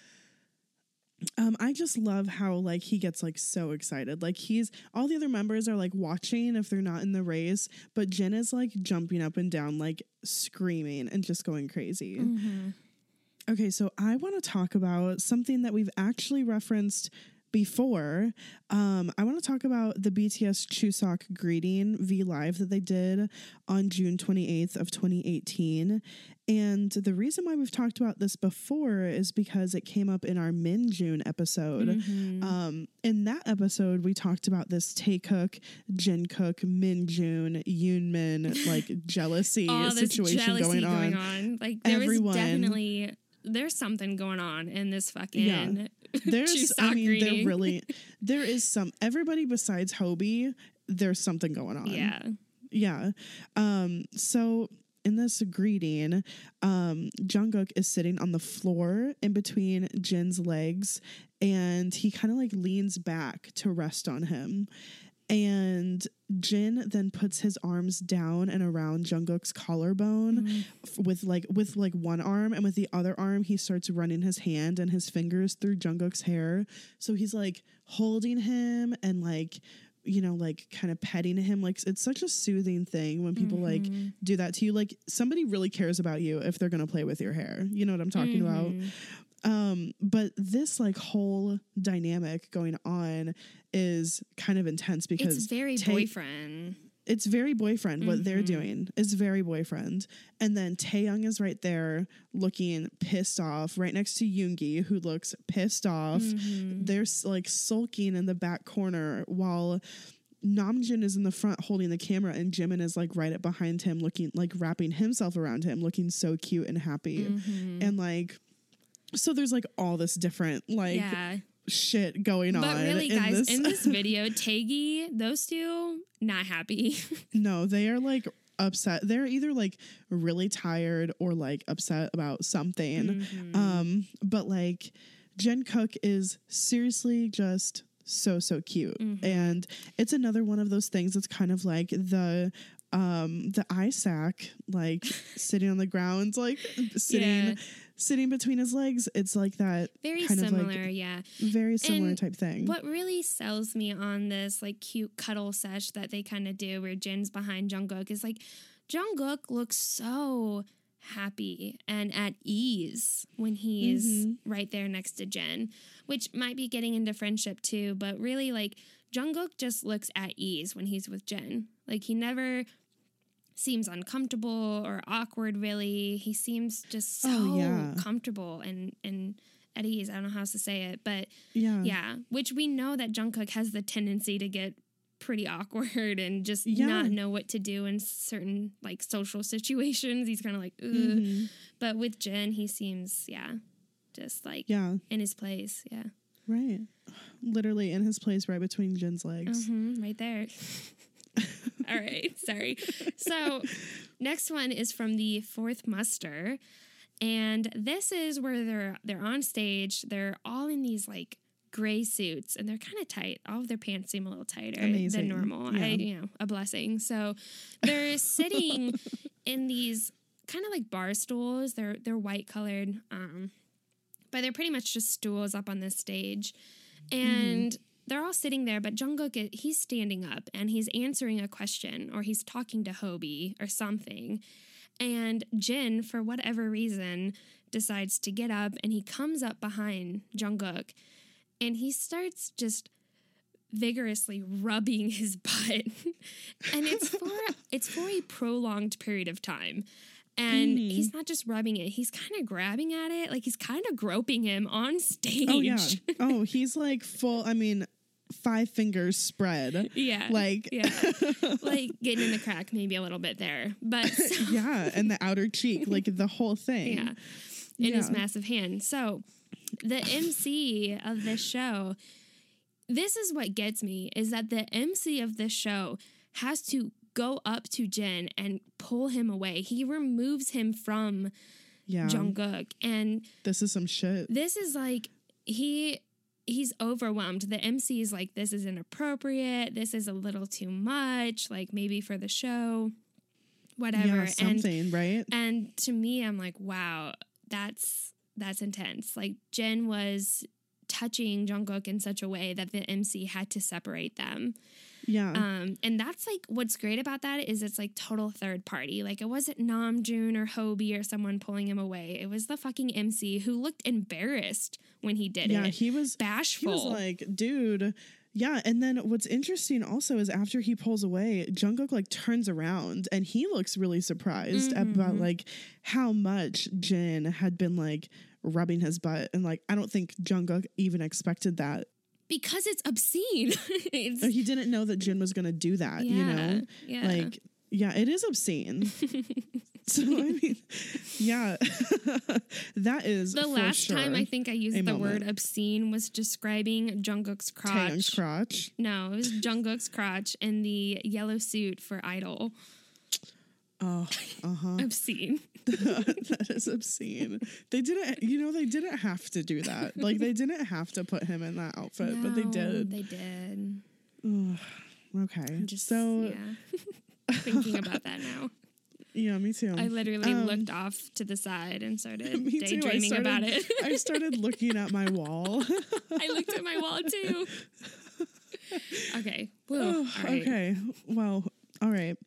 Speaker 4: Um, I just love how like he gets like so excited. Like he's all the other members are like watching if they're not in the race, but Jin is like jumping up and down, like screaming and just going crazy.
Speaker 5: Mm-hmm.
Speaker 4: Okay, so I want to talk about something that we've actually referenced before. Um, I want to talk about the B T S Chuseok greeting V Live that they did on June twenty-eighth of twenty eighteen. And the reason why we've talked about this before is because it came up in our Min June episode.
Speaker 5: Mm-hmm.
Speaker 4: Um, in that episode, we talked about this Taekook, Jungkook, Min June, Yoonmin, like jealousy
Speaker 5: All
Speaker 4: situation
Speaker 5: this jealousy
Speaker 4: going on.
Speaker 5: going on. Like there
Speaker 4: Everyone,
Speaker 5: was definitely there's something going on in this fucking yeah.
Speaker 4: There's I mean
Speaker 5: greeting.
Speaker 4: there really there is some everybody besides Hobie, there's something going on.
Speaker 5: Yeah.
Speaker 4: Yeah. Um so in this greeting, um, Jungkook is sitting on the floor in between Jin's legs, and he kind of like leans back to rest on him. And Jin then puts his arms down and around Jungkook's collarbone mm. f- with like with like one arm, and with the other arm he starts running his hand and his fingers through Jungkook's hair. So he's like holding him and like, you know, like kind of petting him. Like it's such a soothing thing when people mm-hmm. like do that to you. Like somebody really cares about you if they're going to play with your hair. You know what I'm talking mm-hmm. about? Um, but this like whole dynamic going on is kind of intense because
Speaker 5: it's very
Speaker 4: Tae-
Speaker 5: boyfriend.
Speaker 4: It's very boyfriend.
Speaker 5: Mm-hmm.
Speaker 4: What they're doing is very boyfriend. And then Taehyung is right there looking pissed off right next to Yoongi, who looks pissed off. Mm-hmm. They're like sulking in the back corner while Namjoon is in the front holding the camera, and Jimin is like right up behind him looking like wrapping himself around him, looking so cute and happy. Mm-hmm. And like, so there's like all this different like yeah. shit going
Speaker 5: but
Speaker 4: on.
Speaker 5: But really,
Speaker 4: in
Speaker 5: guys,
Speaker 4: this.
Speaker 5: in this video, Taegi, those two, not happy.
Speaker 4: No, they are like upset. They're either like really tired or like upset about something. Mm-hmm. Um, but like Jungkook is seriously just so, so cute. Mm-hmm. And it's another one of those things that's kind of like the um the eye sack, like sitting on the ground, like sitting yeah. sitting between his legs. It's like that
Speaker 5: very
Speaker 4: kind
Speaker 5: similar,
Speaker 4: of like
Speaker 5: yeah.
Speaker 4: Very similar
Speaker 5: and
Speaker 4: type thing.
Speaker 5: What really sells me on this like cute cuddle sesh that they kind of do where Jin's behind Jungkook is like Jungkook looks so happy and at ease when he's mm-hmm. right there next to Jin, which might be getting into friendship too, but really like Jungkook just looks at ease when he's with Jin. Like he never seems uncomfortable or awkward really. He seems just so
Speaker 4: oh, yeah.
Speaker 5: comfortable and and at ease. I don't know how else to say it, but
Speaker 4: yeah.
Speaker 5: yeah, which we know that Jungkook has the tendency to get pretty awkward and just
Speaker 4: yeah.
Speaker 5: not know what to do in certain like social situations. He's kind of like, ugh. Mm-hmm. But with Jin, he seems, yeah, just like
Speaker 4: yeah.
Speaker 5: in his place. Yeah.
Speaker 4: Right. Literally in his place right between Jin's legs.
Speaker 5: Mm-hmm, right there. All right. Sorry. So next one is from the Fourth Muster. And this is where they're they're on stage. They're all in these like gray suits and they're kind of tight. All of their pants seem a little tighter
Speaker 4: Amazing.
Speaker 5: than normal.
Speaker 4: Yeah.
Speaker 5: I, you know, a blessing. So they're sitting in these kind of like bar stools. They're they're white colored, um, but they're pretty much just stools up on this stage, and mm-hmm. they're all sitting there. But Jungkook, he's standing up and he's answering a question or he's talking to Hobie or something. And Jin, for whatever reason, decides to get up and he comes up behind Jungkook. And he starts just vigorously rubbing his butt. And it's for it's for a prolonged period of time. And mm. he's not just rubbing it, he's kind of grabbing at it. Like he's kind of groping him on stage.
Speaker 4: Oh, yeah. Oh, he's like full, I mean, five fingers spread.
Speaker 5: Yeah.
Speaker 4: Like,
Speaker 5: yeah. Like getting in the crack maybe a little bit there. But so,
Speaker 4: yeah. And the outer cheek, like the whole thing.
Speaker 5: Yeah. In yeah. his massive hand. So the M C of this show, this is what gets me, is that the M C of this show has to go up to Jin and pull him away. He removes him from yeah. Jungkook. And
Speaker 4: this is some shit.
Speaker 5: This is like, he he's overwhelmed. The M C is like, this is inappropriate. This is a little too much, like maybe for the show, whatever.
Speaker 4: Yeah, something,
Speaker 5: and,
Speaker 4: right?
Speaker 5: And to me, I'm like, wow, that's... That's intense. Like Jin was touching Jungkook in such a way that the M C had to separate them.
Speaker 4: Yeah.
Speaker 5: Um, and that's like what's great about that is it's like total third party. Like it wasn't Namjoon or Hobie or someone pulling him away. It was the fucking M C who looked embarrassed when he did
Speaker 4: yeah,
Speaker 5: it.
Speaker 4: Yeah, he was
Speaker 5: bashful.
Speaker 4: He was like, dude. Yeah, and then what's interesting also is after he pulls away, Jungkook like turns around and he looks really surprised mm-hmm. about like how much Jin had been like rubbing his butt, and like I don't think Jungkook even expected that
Speaker 5: because it's obscene. It's,
Speaker 4: he didn't know that Jin was gonna do that.
Speaker 5: Yeah,
Speaker 4: you know,
Speaker 5: yeah.
Speaker 4: like yeah, it is obscene. So I mean, yeah, that is
Speaker 5: the
Speaker 4: for
Speaker 5: last
Speaker 4: sure
Speaker 5: time I think I used the
Speaker 4: moment.
Speaker 5: word obscene was describing Jungkook's crotch.
Speaker 4: Taehyung's crotch.
Speaker 5: No, it was Jungkook's crotch in the yellow suit for Idol.
Speaker 4: Oh, uh huh.
Speaker 5: Obscene.
Speaker 4: That is obscene. They didn't, you know, they didn't have to do that. Like they didn't have to put him in that outfit,
Speaker 5: No,
Speaker 4: but they did.
Speaker 5: They did.
Speaker 4: Ugh. Okay.
Speaker 5: I'm just
Speaker 4: so
Speaker 5: yeah. thinking about that now.
Speaker 4: Yeah, me too.
Speaker 5: I literally
Speaker 4: Um,
Speaker 5: looked off to the side and started
Speaker 4: me too. I
Speaker 5: daydreaming
Speaker 4: started,
Speaker 5: about it.
Speaker 4: I started looking at my wall.
Speaker 5: I looked at my wall too. Okay. Whoa.
Speaker 4: Oh,
Speaker 5: All right.
Speaker 4: Okay. Well, all right.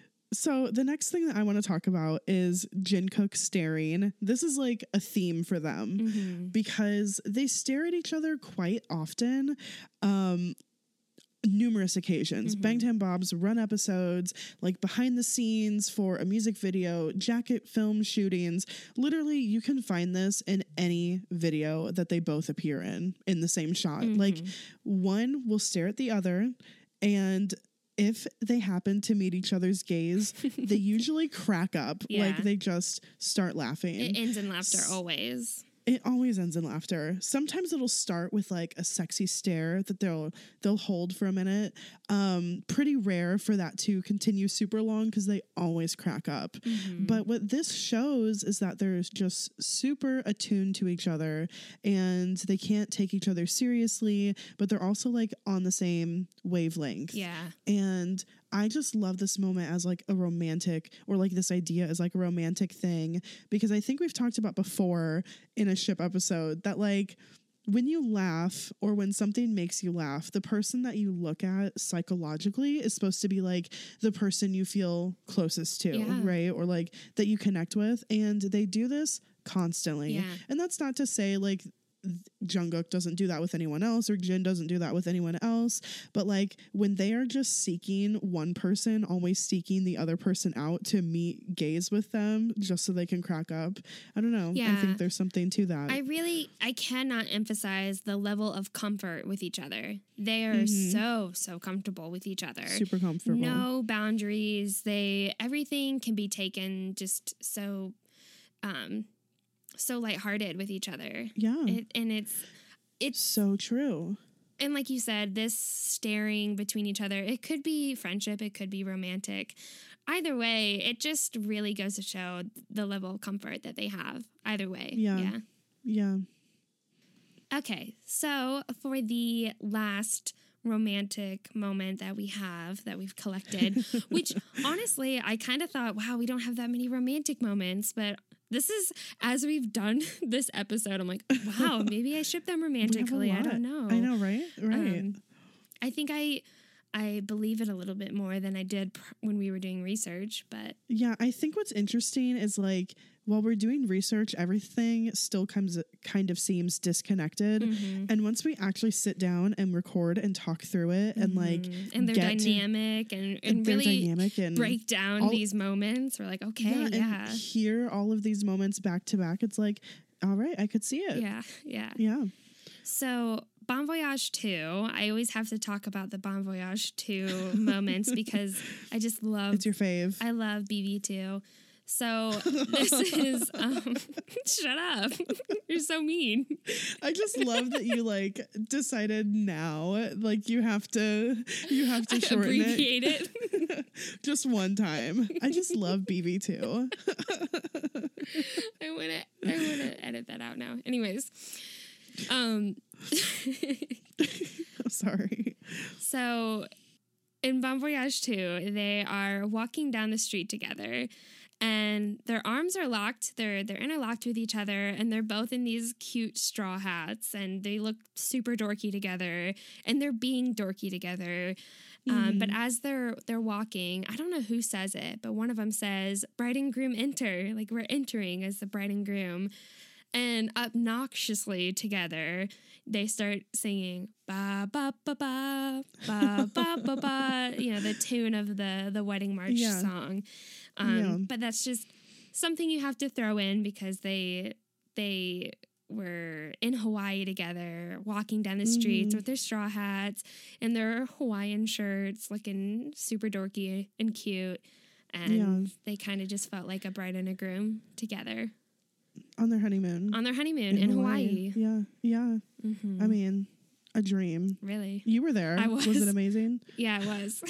Speaker 4: So the next thing that I want to talk about is Jungkook staring. This is like a theme for them
Speaker 5: Mm-hmm.
Speaker 4: because they stare at each other quite often. Um, numerous occasions.
Speaker 5: Mm-hmm.
Speaker 4: Bangtan Bob's run episodes, like behind the scenes for a music video, jacket film shootings. Literally, you can find this in any video that they both appear in, in the same shot.
Speaker 5: Mm-hmm.
Speaker 4: Like one will stare at the other, and if they happen to meet each other's gaze, they usually crack up.
Speaker 5: Yeah.
Speaker 4: Like they just start laughing.
Speaker 5: It ends in laughter always.
Speaker 4: It always ends in laughter. Sometimes it'll start with like a sexy stare that they'll they'll hold for a minute. Um, pretty rare for that to continue super long because they always crack up.
Speaker 5: Mm-hmm.
Speaker 4: But what this shows is that they're just super attuned to each other and they can't take each other seriously, but they're also like on the same wavelength.
Speaker 5: Yeah.
Speaker 4: And I just love this moment as like a romantic, or like this idea as like a romantic thing, because I think we've talked about before in a ship episode that like when you laugh or when something makes you laugh, the person that you look at psychologically is supposed to be like the person you feel closest to,
Speaker 5: Yeah.
Speaker 4: right? Or like that you connect with. And they do this constantly.
Speaker 5: Yeah.
Speaker 4: And that's not to say like Jungkook doesn't do that with anyone else or Jin doesn't do that with anyone else, but like when they are just seeking one person, always seeking the other person out to meet gaze with them just so they can crack up. I don't know. I
Speaker 5: Yeah.
Speaker 4: think there's something to that.
Speaker 5: I really, I cannot emphasize the level of comfort with each other. They are
Speaker 4: Mhm.
Speaker 5: so, so comfortable with each other.
Speaker 4: Super comfortable.
Speaker 5: No boundaries. They, everything can be taken just so, um, so lighthearted with each other.
Speaker 4: Yeah.
Speaker 5: It, and it's, it's,
Speaker 4: so true.
Speaker 5: and like you said, this staring between each other, it could be friendship, it could be romantic. Either way, it just really goes to show the level of comfort that they have. Either way.
Speaker 4: Yeah.
Speaker 5: Yeah.
Speaker 4: Yeah.
Speaker 5: Okay, so for the last romantic moment that we have, that we've collected, which honestly, I kind of thought, wow, we don't have that many romantic moments, but this is, as we've done this episode, I'm like, wow, maybe I ship them
Speaker 4: We have a
Speaker 5: romantically. I
Speaker 4: lot.
Speaker 5: don't know.
Speaker 4: I know, right? Right.
Speaker 5: Um, I think I I believe it a little bit more than I did pr- when we were doing research, but
Speaker 4: Yeah, I think what's interesting is like while we're doing research, everything still comes kind of seems disconnected.
Speaker 5: Mhm.
Speaker 4: And once we actually sit down and record and talk through it and like
Speaker 5: Mhm. and they're
Speaker 4: get to-
Speaker 5: dynamic and, and
Speaker 4: they're
Speaker 5: really
Speaker 4: dynamic and
Speaker 5: break down
Speaker 4: all-
Speaker 5: these moments, we're like, okay, yeah,
Speaker 4: and hear all of these moments back to back, it's like, all right, I could see it.
Speaker 5: yeah, yeah.
Speaker 4: Yeah.
Speaker 5: So Bon Voyage two, I always have to talk about the Bon Voyage two moments because I just love,
Speaker 4: It's your fave.
Speaker 5: I love B V two. So this is, um, shut up. You're so mean.
Speaker 4: I just love that you like decided now, like you have to, you have to shorten
Speaker 5: Abbreviate
Speaker 4: it.
Speaker 5: it.
Speaker 4: Just one time. I just love B B two.
Speaker 5: I want to, I want to edit that out now. Anyways, um,
Speaker 4: I'm sorry.
Speaker 5: so in Bon Voyage two, they are walking down the street together. And their arms are locked. They're they're interlocked with each other, and they're both in these cute straw hats, and they look super dorky together, and they're being dorky together. Um, but as they're they're walking, I don't know who says it, but one of them says, "Bride and groom enter," like we're entering as the bride and groom, and obnoxiously together they start singing ba ba ba ba ba ba ba ba, you know, the tune of the the wedding march
Speaker 4: Yeah.
Speaker 5: song. Um,
Speaker 4: Yeah.
Speaker 5: But that's just something you have to throw in because they they were in Hawaii together, walking down the streets
Speaker 4: Mhm.
Speaker 5: with their straw hats and their Hawaiian shirts, looking super dorky and cute. And
Speaker 4: Yeah.
Speaker 5: they kind of just felt like a bride and a groom together
Speaker 4: On their honeymoon.
Speaker 5: on their honeymoon in, Hawaii.
Speaker 4: Yeah. Yeah.
Speaker 5: Mhm.
Speaker 4: I mean, a dream.
Speaker 5: Really?
Speaker 4: You were there.
Speaker 5: I
Speaker 4: Was
Speaker 5: was.
Speaker 4: it amazing?
Speaker 5: Yeah, it was.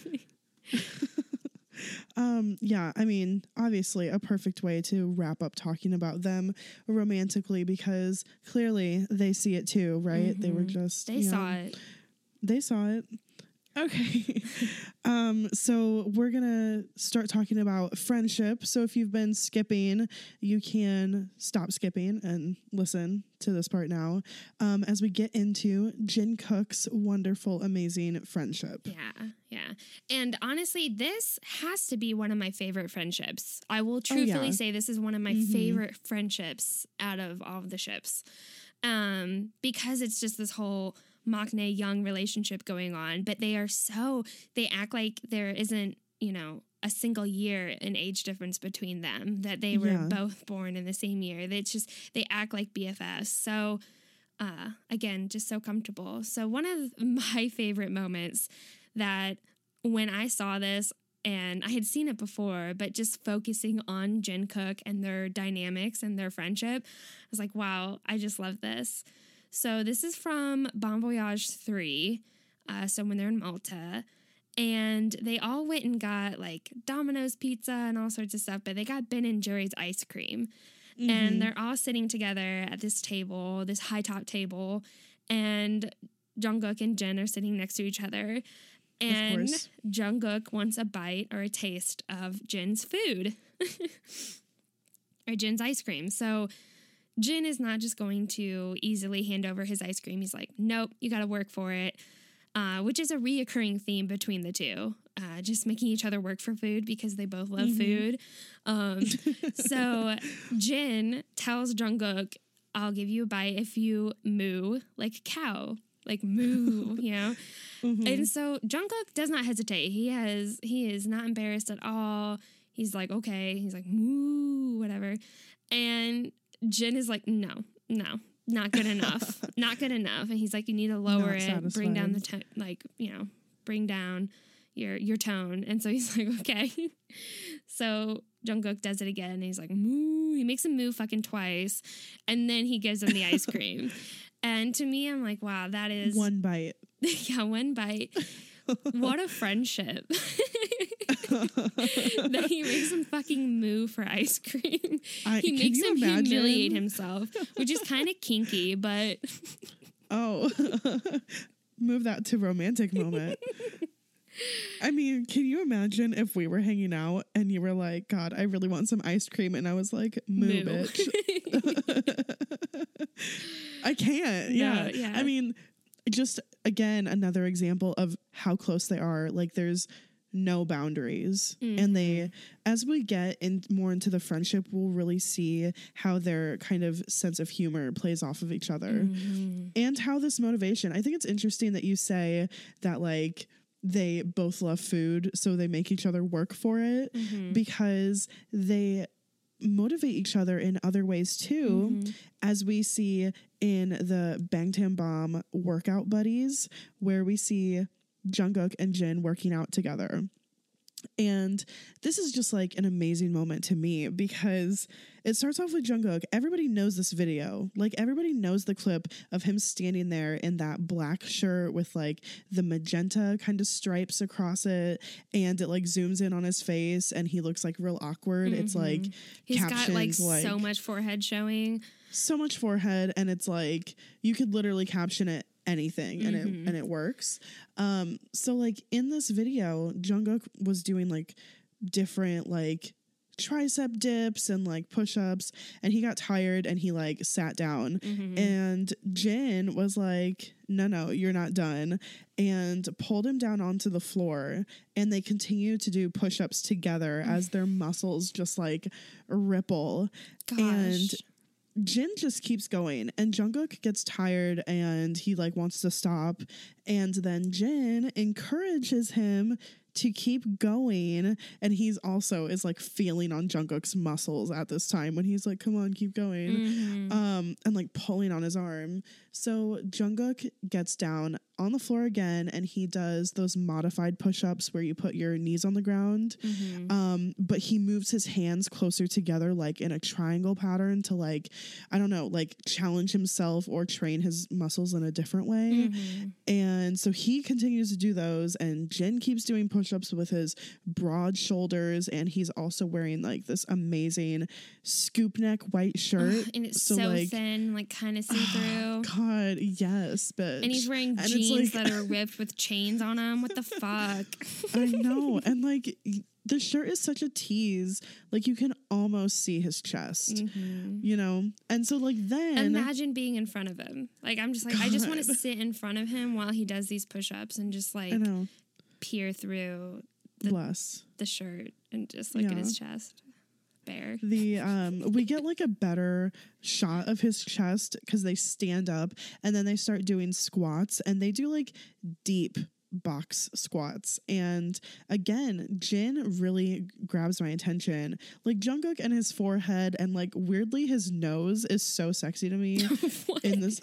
Speaker 4: Um, yeah, I mean, obviously a perfect way to wrap up talking about them romantically because clearly they see it too, right? They were
Speaker 5: Mhm.
Speaker 4: just
Speaker 5: They
Speaker 4: you
Speaker 5: saw
Speaker 4: know,
Speaker 5: it.
Speaker 4: They saw it. Okay. um, so we're going to start talking about friendship. So if you've been skipping, you can stop skipping and listen to this part now um, as we get into Jin Cook's wonderful, amazing friendship.
Speaker 5: Yeah, yeah. And honestly, this has to be one of my favorite friendships. I will truthfully
Speaker 4: oh, yeah.
Speaker 5: say this is one of my mm-hmm. favorite friendships out of all of the ships. Um, because it's just this whole Maknae Young relationship going on, but they are so, they act like there isn't, you know, a single year in age difference between them, that they were
Speaker 4: yeah.
Speaker 5: both born in the same year. It's just, they act like B F Fs. So, uh, again, just so comfortable. So one of my favorite moments that when I saw this, and I had seen it before, but just focusing on Jin Cook and their dynamics and their friendship, I was like, wow, I just love this. So this is from Bon Voyage three, uh, so when they're in Malta, and they all went and got like Domino's pizza and all sorts of stuff, but they got Ben and Jerry's ice cream. Mm-hmm. And they're all sitting together at this table, this high top table, and Jungkook and Jin are sitting next to each other. And Jungkook wants a bite or a taste of Jin's food or Jin's ice cream. So Jin is not just going to easily hand over his ice cream. He's like, nope, you got to work for it, uh, which is a reoccurring theme between the two, uh, just making each other work for food because they both love mm-hmm. food. Um, so Jin tells Jungkook, I'll give you a bite if you moo like a cow. Like moo, you know? Mm-hmm. And so Jungkook does not hesitate. He has, he is not embarrassed at all. He's like, okay. He's like, moo, whatever. And Jin is like, no, no, not good enough. Not good enough. And he's like, you need to lower not it, satisfied. Bring down the, to- like, you know, bring down your, your tone. And so he's like, okay. So Jungkook does it again. And he's like, moo. He makes him moo fucking twice. And then he gives him the ice cream. And to me, I'm like, wow, that is...
Speaker 4: One bite.
Speaker 5: Yeah, one bite. What a friendship. That he makes him fucking moo for ice cream.
Speaker 4: I,
Speaker 5: he makes him
Speaker 4: imagine?
Speaker 5: humiliate himself, which is kind of kinky, but...
Speaker 4: Oh. Move that to romantic moment. I mean, can you imagine if we were hanging out and you were like, God, I really want some ice cream. And I was like, moo, moo. bitch. I can't. Yeah.
Speaker 5: No, yeah.
Speaker 4: I mean, just again, another example of how close they are. Like there's no boundaries. Mm-hmm. And they, as we get in more into the friendship, we'll really see how their kind of sense of humor plays off of each other mm-hmm. and how this motivation. I think it's interesting that you say that like, they both love food, so they make each other work for it mm-hmm. because they motivate each other in other ways too, mm-hmm. as we see in the Bangtan Bomb workout buddies, where we see Jungkook and Jin working out together. And this is just like an amazing moment to me because it starts off with Jungkook. Everybody knows this video. Like everybody knows the clip of him standing there in that black shirt with like the magenta kind of stripes across it. And it like zooms in on his face and he looks like real awkward. Mm-hmm. It's like
Speaker 5: he's
Speaker 4: captions,
Speaker 5: got like,
Speaker 4: like
Speaker 5: so much forehead showing.
Speaker 4: So much forehead. And it's like you could literally caption it anything and mm-hmm. it and it works. Um so like in this video, Jungkook was doing like different like tricep dips and like push-ups, and he got tired and he like sat down mm-hmm. and Jin was like, no no you're not done, and pulled him down onto the floor, and they continue to do push-ups together mm-hmm. as their muscles just like ripple. Gosh. And Jin just keeps going, and Jungkook gets tired and he like wants to stop, and then Jin encourages him to keep going, and he's also is like feeling on Jungkook's muscles at this time when he's like, come on, keep going, mm-hmm. um and like pulling on his arm. So Jungkook gets down on the floor again, and he does those modified push-ups where you put your knees on the ground, mm-hmm. um but he moves his hands closer together like in a triangle pattern to like, I don't know, like challenge himself or train his muscles in a different way. Mm-hmm. And so he continues to do those, and Jin keeps doing push-ups with his broad shoulders, and he's also wearing like this amazing scoop neck white shirt.
Speaker 5: Ugh, and it's
Speaker 4: so,
Speaker 5: so
Speaker 4: like,
Speaker 5: thin, like kind of see-through.
Speaker 4: Oh, God, yes, bitch.
Speaker 5: And he's wearing
Speaker 4: and
Speaker 5: jeans jeans
Speaker 4: like,
Speaker 5: that are ripped with chains on them. What the fuck?
Speaker 4: I know. And like the shirt is such a tease. Like you can almost see his chest, mm-hmm. you know? And so like then
Speaker 5: imagine being in front of him. Like I'm just like, God. I just want to sit in front of him while he does these push-ups and just like peer through the,
Speaker 4: Bless.
Speaker 5: the shirt and just look yeah. at his chest. Bare.
Speaker 4: The um we get like a better shot of his chest because they stand up and then they start doing squats and they do like deep box squats. And again, Jin really grabs my attention. Like Jungkook and his forehead and like weirdly his nose is so sexy to me in this.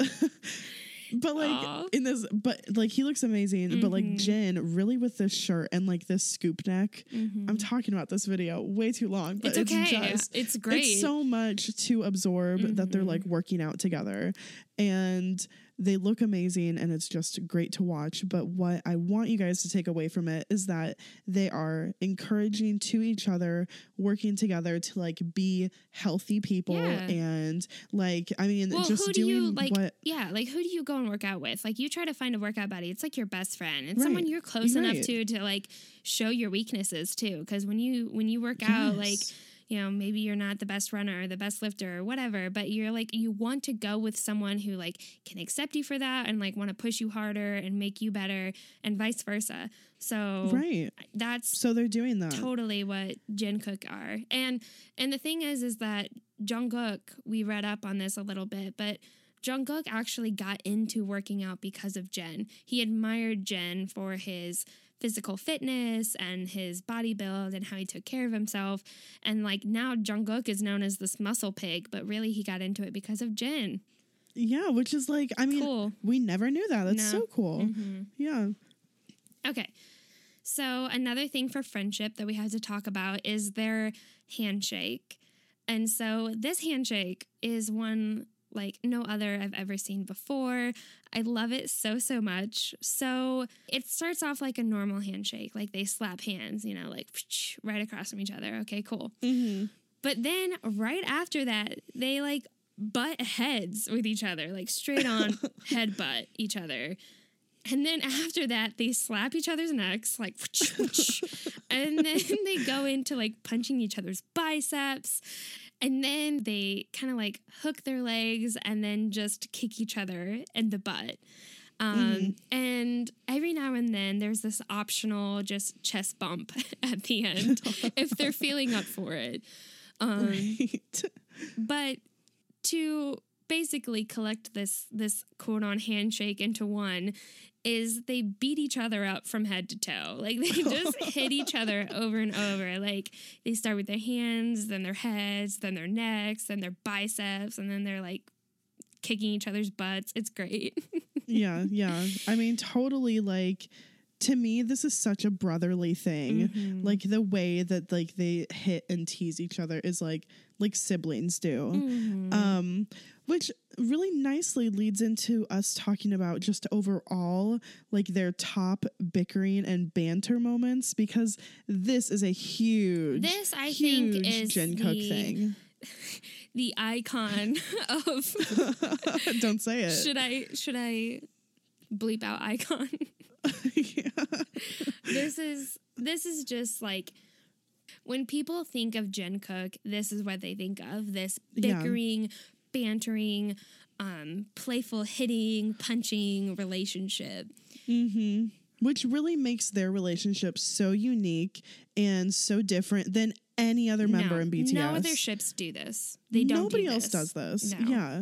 Speaker 4: But like Aww. in this, but like he looks amazing. Mm-hmm. But like Jin, really with this shirt and like this scoop neck. Mm-hmm. I'm talking about this video way too long, but it's,
Speaker 5: it's
Speaker 4: okay. Just,
Speaker 5: it's great.
Speaker 4: It's so much to absorb mm-hmm. that they're like working out together, and they look amazing, and it's just great to watch. But what I want you guys to take away from it is that they are encouraging to each other, working together to like be healthy people, yeah. and like I mean,
Speaker 5: well,
Speaker 4: just
Speaker 5: who do
Speaker 4: doing
Speaker 5: you, like,
Speaker 4: what.
Speaker 5: Yeah, like who do you go and work out with? Like you try to find a workout buddy. It's like your best friend. It's
Speaker 4: right.
Speaker 5: someone you're close
Speaker 4: right.
Speaker 5: enough to to like show your weaknesses too. Because when you when you work yes. out, like. You know, maybe you're not the best runner or the best lifter or whatever, but you're like, you want to go with someone who like can accept you for that and like want to push you harder and make you better and vice versa. So
Speaker 4: right.
Speaker 5: that's
Speaker 4: so they're doing that.
Speaker 5: Totally what Jungkook are. And and the thing is, is that Jungkook, we read up on this a little bit, but Jungkook actually got into working out because of Jin. He admired Jin for his physical fitness and his body build and how he took care of himself. And like now Jungkook is known as this muscle pig, but really he got into it because of Jin.
Speaker 4: Yeah, which is like, I mean, cool. we never knew that. That's no. so cool. Mm-hmm. Yeah.
Speaker 5: Okay. So another thing for friendship that we have to talk about is their handshake. And so this handshake is one like no other I've ever seen before. I love it so, so much. So it starts off like a normal handshake. Like they slap hands, you know, like right across from each other. Okay, cool. Mm-hmm. But then right after that, they like butt heads with each other, like straight on headbutt each other. And then after that, they slap each other's necks, like, and then they go into like punching each other's biceps. And then they kind of like hook their legs and then just kick each other in the butt. Um, mm-hmm. And every now and then there's this optional just chest bump at the end if they're feeling up for it. Um, right. But to basically collect this this quote-on handshake into one is they beat each other up from head to toe. Like they just hit each other over and over. Like they start with their hands, then their heads, then their necks, then their biceps, and then they're like kicking each other's butts. It's great.
Speaker 4: yeah, yeah. I mean, totally like to me, this is such a brotherly thing. Mm-hmm. Like the way that like they hit and tease each other is like like siblings do. Mm-hmm. Um, which really nicely leads into us talking about just overall like their top bickering and banter moments, because this is a huge,
Speaker 5: this I
Speaker 4: huge
Speaker 5: think is
Speaker 4: Jungkook
Speaker 5: the,
Speaker 4: thing.
Speaker 5: The icon of
Speaker 4: don't say it.
Speaker 5: Should I should I bleep out icon?
Speaker 4: yeah.
Speaker 5: This is this is just like when people think of Jungkook, this is what they think of. This bickering, yeah. bantering, um, playful hitting, punching relationship.
Speaker 4: Mm-hmm. Which really makes their relationship so unique and so different than any other member
Speaker 5: no,
Speaker 4: in B T S.
Speaker 5: No other ships do this. They don't
Speaker 4: Nobody
Speaker 5: do
Speaker 4: else
Speaker 5: this.
Speaker 4: does this.
Speaker 5: No.
Speaker 4: Yeah.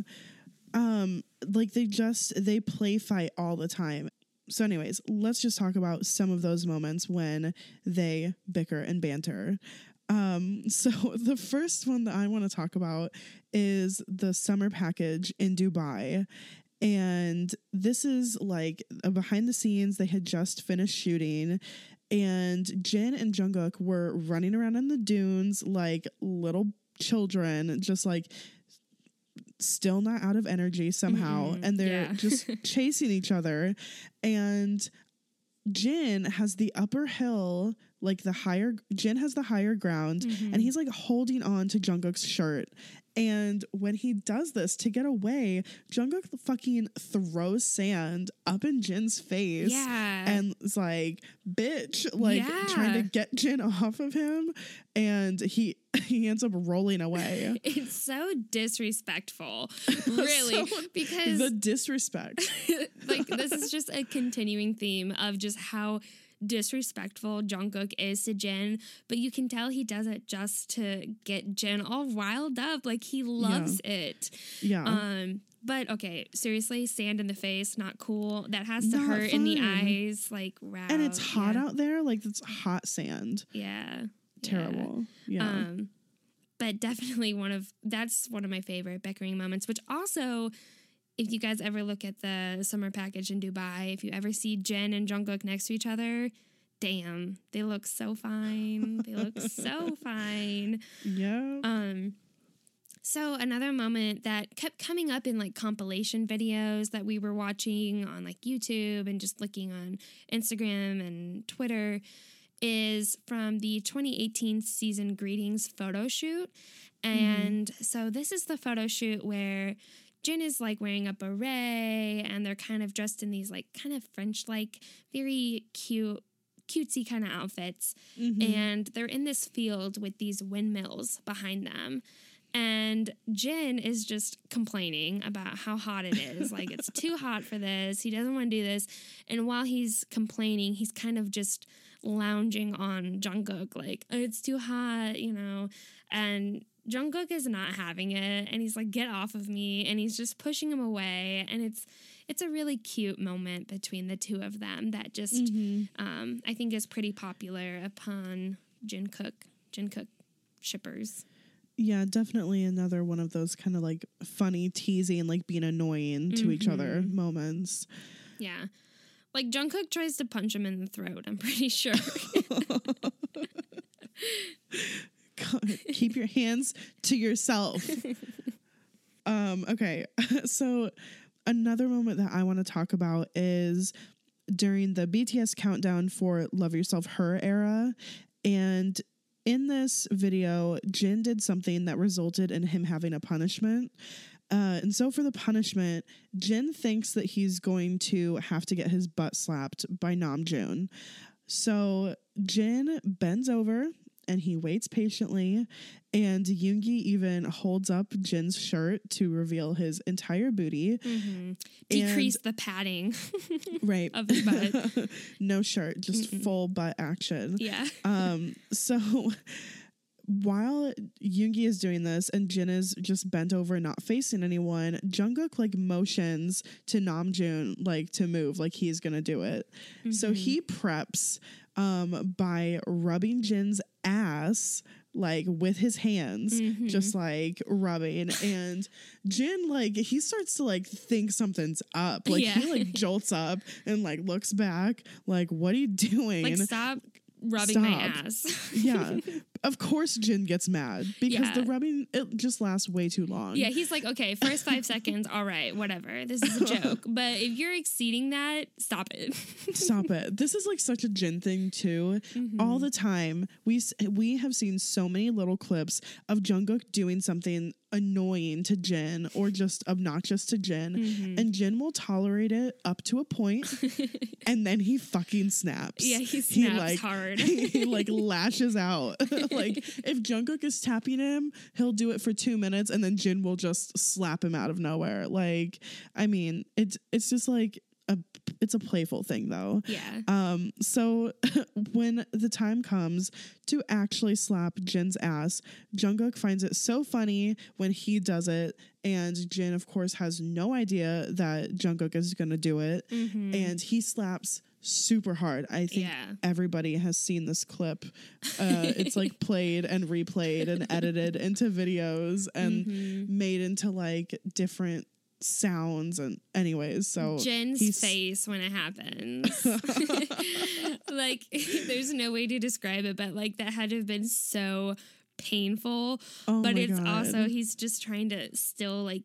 Speaker 4: Um, like they just, they play fight all the time. So anyways, let's just talk about some of those moments when they bicker and banter. Um, so the first one that I want to talk about is the summer package in Dubai. And this is like a behind the scenes. They had just finished shooting, and Jin and Jungkook were running around in the dunes like little children, just like still not out of energy somehow. Mm-hmm. And they're yeah. just chasing each other. And Jin has the upper hill, like the higher, Jin has the higher ground, mm-hmm. and he's like holding on to Jungkook's shirt. And when he does this to get away, Jungkook fucking throws sand up in Jin's face.
Speaker 5: Yeah.
Speaker 4: And it's like, bitch, like
Speaker 5: Yeah.
Speaker 4: trying to get Jin off of him. And he he ends up rolling away.
Speaker 5: It's so disrespectful, really,
Speaker 4: So,
Speaker 5: because
Speaker 4: the disrespect.
Speaker 5: like this is just a continuing theme of just how disrespectful Jungkook is to Jin, but you can tell he does it just to get Jin all riled up. Like he loves it.
Speaker 4: Yeah.
Speaker 5: Um, but okay, seriously, sand in the face, not cool. That has to
Speaker 4: Not
Speaker 5: hurt in the
Speaker 4: fun.
Speaker 5: eyes. Like, wow.
Speaker 4: And it's hot
Speaker 5: yeah.
Speaker 4: out there. Like it's hot sand.
Speaker 5: Yeah.
Speaker 4: Terrible. Yeah.
Speaker 5: Um, but definitely one of that's one of my favorite bickering moments. Which also, if you guys ever look at the summer package in Dubai, if you ever see Jin and Jungkook next to each other, damn, they look so fine. They look so fine.
Speaker 4: Yeah.
Speaker 5: Um. So another moment that kept coming up in like compilation videos that we were watching on like YouTube and just looking on Instagram and Twitter is from the twenty eighteen season greetings photo shoot. And mm-hmm. so this is the photo shoot where Jin is like wearing a beret and they're kind of dressed in these like kind of French like very cute cutesy kind of outfits. Mm-hmm. And they're in this field with these windmills behind them. And Jin is just complaining about how hot it is. Like, it's too hot for this. He doesn't want to do this. And while he's complaining, he's kind of just lounging on Jungkook, like, oh, it's too hot, you know. And Jungkook is not having it. And he's like, get off of me. And he's just pushing him away. And it's it's a really cute moment between the two of them that just, mm-hmm. um, I think, is pretty popular upon Jungkook, Jungkook shippers.
Speaker 4: Yeah, definitely another one of those kind of like funny, teasing, like being annoying to mm-hmm. each other moments.
Speaker 5: Yeah. Like Jungkook tries to punch him in the throat, I'm pretty sure.
Speaker 4: God, keep your hands to yourself. um, okay, so another moment that I want to talk about is during the B T S countdown for Love Yourself Her era. And in this video, Jin did something that resulted in him having a punishment. Uh, and so for the punishment, Jin thinks that he's going to have to get his butt slapped by Namjoon. So Jin bends over and he waits patiently, and Yoongi even holds up Jin's shirt to reveal his entire booty.
Speaker 5: Mm-hmm. Decrease and, the padding
Speaker 4: right.
Speaker 5: of his butt.
Speaker 4: No shirt, just Mm-mm. full butt action.
Speaker 5: Yeah.
Speaker 4: Um. So while Yoongi is doing this and Jin is just bent over and not facing anyone, Jungkook like motions to Namjoon like to move, like he's gonna do it. Mm-hmm. So he preps um by rubbing Jin's ass like with his hands, mm-hmm. just like rubbing, and Jin like he starts to like think something's up, like yeah. he like jolts up and like looks back like, what are you doing?
Speaker 5: Like, stop rubbing
Speaker 4: Stop.
Speaker 5: my ass.
Speaker 4: Yeah. Of course Jin gets mad because
Speaker 5: yeah.
Speaker 4: the rubbing, it just lasts way too long.
Speaker 5: Yeah, he's like, okay, first five seconds, all right, whatever. This is a joke. But if you're exceeding that, stop it.
Speaker 4: Stop it. This is like such a Jin thing too. Mm-hmm. All the time, we we have seen so many little clips of Jungkook doing something annoying to Jin or just obnoxious to Jin, mm-hmm. and Jin will tolerate it up to a point, and then he fucking snaps.
Speaker 5: Yeah, he snaps
Speaker 4: he, like,
Speaker 5: hard.
Speaker 4: he, he like lashes out. Like if Jungkook is tapping him, he'll do it for two minutes, and then Jin will just slap him out of nowhere. Like, I mean, it's it's just like a it's a playful thing though.
Speaker 5: Yeah.
Speaker 4: Um. So when the time comes to actually slap Jin's ass, Jungkook finds it so funny when he does it, and Jin, of course, has no idea that Jungkook is gonna do it, mm-hmm. and he slaps super hard. I think
Speaker 5: yeah.
Speaker 4: everybody has seen this clip. Uh, it's like played and replayed and edited into videos and mm-hmm. made into like different sounds, and anyways, so
Speaker 5: Jin's
Speaker 4: he's...
Speaker 5: face when it happens. Like, there's no way to describe it, but like that had to have been so painful.
Speaker 4: Oh
Speaker 5: but
Speaker 4: my
Speaker 5: it's
Speaker 4: God.
Speaker 5: Also he's just trying to still like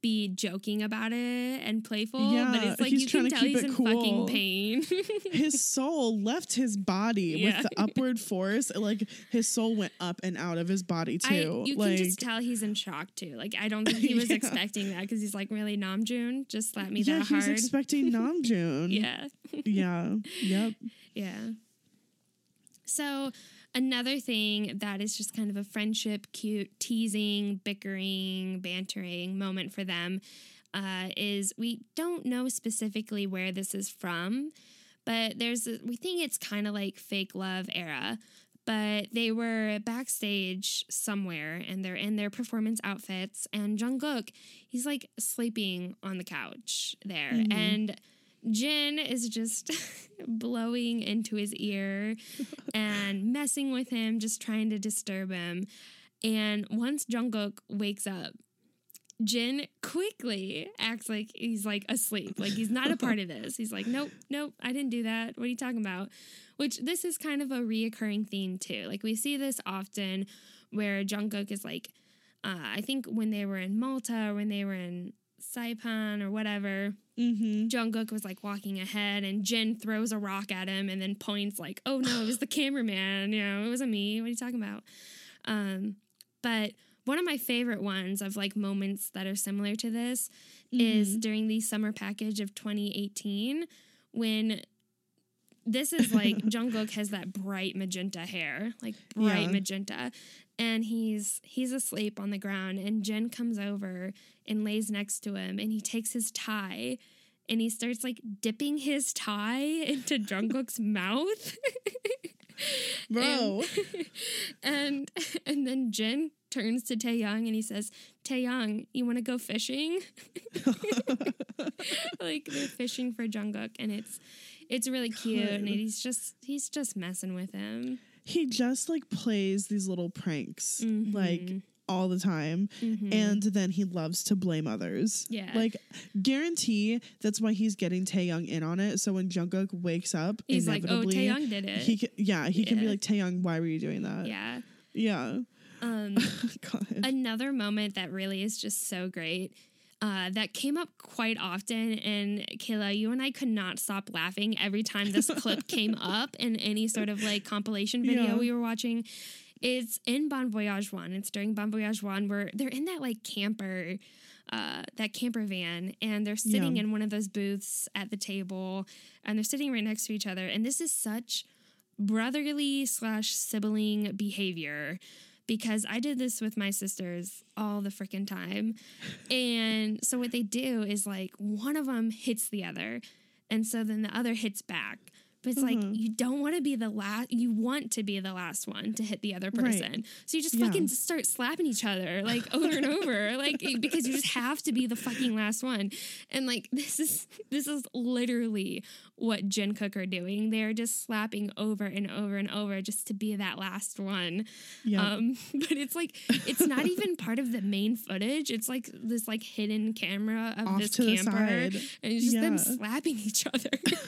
Speaker 5: be joking about it and playful,
Speaker 4: Yeah,
Speaker 5: but it's like
Speaker 4: he's
Speaker 5: you
Speaker 4: trying
Speaker 5: can
Speaker 4: to
Speaker 5: tell
Speaker 4: keep
Speaker 5: he's
Speaker 4: it
Speaker 5: in
Speaker 4: cool.
Speaker 5: fucking pain.
Speaker 4: His soul left his body
Speaker 5: Yeah.
Speaker 4: with the upward force. Like his soul went up and out of his body
Speaker 5: I,
Speaker 4: too.
Speaker 5: you
Speaker 4: like,
Speaker 5: can just tell he's in shock too. Like I don't think he was
Speaker 4: Yeah.
Speaker 5: expecting that because he's like, really, Namjoon, just slap me
Speaker 4: yeah,
Speaker 5: that
Speaker 4: he was
Speaker 5: hard.
Speaker 4: expecting Namjoon.
Speaker 5: yeah,
Speaker 4: Yeah. Yep.
Speaker 5: yeah. So another thing that is just kind of a friendship, cute, teasing, bickering, bantering moment for them uh, is we don't know specifically where this is from, but there's a, we think it's kind of like fake love era. But they were backstage somewhere and they're in their performance outfits, and Jungkook, he's like sleeping on the couch there.
Speaker 4: Mm-hmm.
Speaker 5: And Jin is just blowing into his ear and messing with him, just trying to disturb him. And once Jungkook wakes up, Jin quickly acts like he's like asleep, like he's not a part of this. He's like, nope, nope, I didn't do that. What are you talking about? Which this is kind of a reoccurring theme too. Like we see this often where Jungkook is like, uh, I think when they were in Malta or when they were in Saipan or whatever,
Speaker 4: Mm-hmm.
Speaker 5: Jungkook was like walking ahead and Jin throws a rock at him and then points like, oh no, it was the cameraman. You know, it wasn't me. What are you talking about? Um, but one of my favorite ones of like moments that are similar to this mm-hmm. is during the summer package of twenty eighteen when this is like Jungkook has that bright magenta hair, like bright
Speaker 4: Yeah.
Speaker 5: magenta. And he's he's asleep on the ground and Jin comes over and lays next to him and he takes his tie and he starts like dipping his tie into Jungkook's mouth.
Speaker 4: Bro.
Speaker 5: And, and and then Jin turns to Taehyung and he says, Taehyung, you want to go fishing? Like they're fishing for Jungkook and it's it's really cute and he's just he's just messing with him.
Speaker 4: He just like plays these little pranks
Speaker 5: Mhm.
Speaker 4: like all the time.
Speaker 5: Mhm.
Speaker 4: And then he loves to blame others.
Speaker 5: Yeah.
Speaker 4: Like guarantee that's why he's getting Taehyung in on it. So when Jungkook wakes up,
Speaker 5: He's like, oh,
Speaker 4: inevitably,
Speaker 5: Taehyung did it.
Speaker 4: He can, yeah, he can be
Speaker 5: Yeah.
Speaker 4: like, Taehyung, why were you doing that?
Speaker 5: Yeah.
Speaker 4: Yeah.
Speaker 5: Um,
Speaker 4: God.
Speaker 5: another moment that really is just so great uh, that came up quite often. And Kayla, you and I could not stop laughing every time this clip came up in any sort of like compilation video
Speaker 4: Yeah.
Speaker 5: we were watching. It's in Bon Voyage one. It's during Bon Voyage one where they're in that like camper, uh, that camper van, and they're sitting
Speaker 4: Yeah.
Speaker 5: in one of those booths at the table, and they're sitting right next to each other. And this is such brotherly slash sibling behavior because I did this with my sisters all the freaking time. And so what they do is like one of them hits the other, and so then the other hits back. But it's like, you don't want to be the last, you want to be the last one to hit the other person.
Speaker 4: Right.
Speaker 5: So you just
Speaker 4: Yeah.
Speaker 5: fucking start slapping each other like over and over, like because you just have to be the fucking last one. And like, this is, this is literally what Jungkook are doing. They're just slapping over and over and over just to be that last one.
Speaker 4: Yeah.
Speaker 5: Um, but it's like, it's not even part of the main footage. It's like this like hidden camera of
Speaker 4: Off
Speaker 5: this
Speaker 4: to the
Speaker 5: camper.
Speaker 4: side.
Speaker 5: And it's just them
Speaker 4: Yeah.
Speaker 5: slapping each other.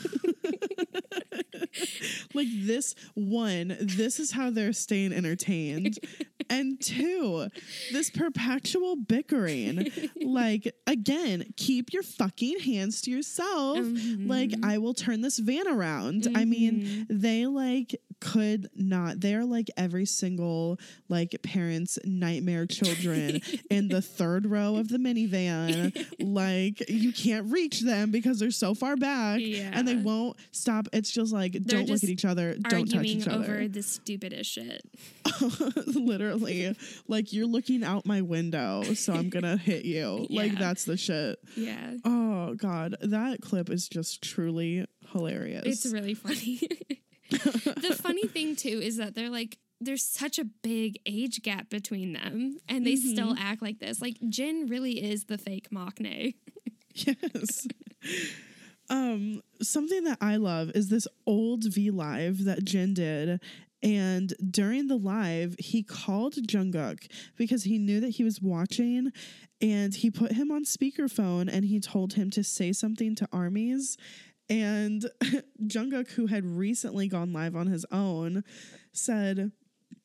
Speaker 4: Like this one, this is how they're staying entertained. And two, this perpetual bickering. Like, again, keep your fucking hands to yourself.
Speaker 5: Mhm.
Speaker 4: Like, I will turn this van around. I mean, they like could not. They're like every single like parent's nightmare children in the third row of the minivan. Like, you can't reach them because they're so far back and they
Speaker 5: Yeah.
Speaker 4: won't stop. It's just like,
Speaker 5: They're
Speaker 4: don't look
Speaker 5: just
Speaker 4: at each other. Don't touch
Speaker 5: arguing
Speaker 4: each
Speaker 5: over
Speaker 4: other.
Speaker 5: the stupidest shit.
Speaker 4: Literally, like, you're looking out my window, so I'm gonna hit you. Like,
Speaker 5: Yeah.
Speaker 4: that's the shit.
Speaker 5: Yeah.
Speaker 4: Oh God, that clip is just truly hilarious.
Speaker 5: It's really funny. The funny thing too is that they're like, there's such a big age gap between them and they still act like this. Like Jin really is the fake Maknae.
Speaker 4: Yes. Um, something that I love is this old V Live that Jin did. And during the live, he called Jungkook because he knew that he was watching, and he put him on speakerphone and he told him to say something to ARMYs. And Jungkook, who had recently gone live on his own, said,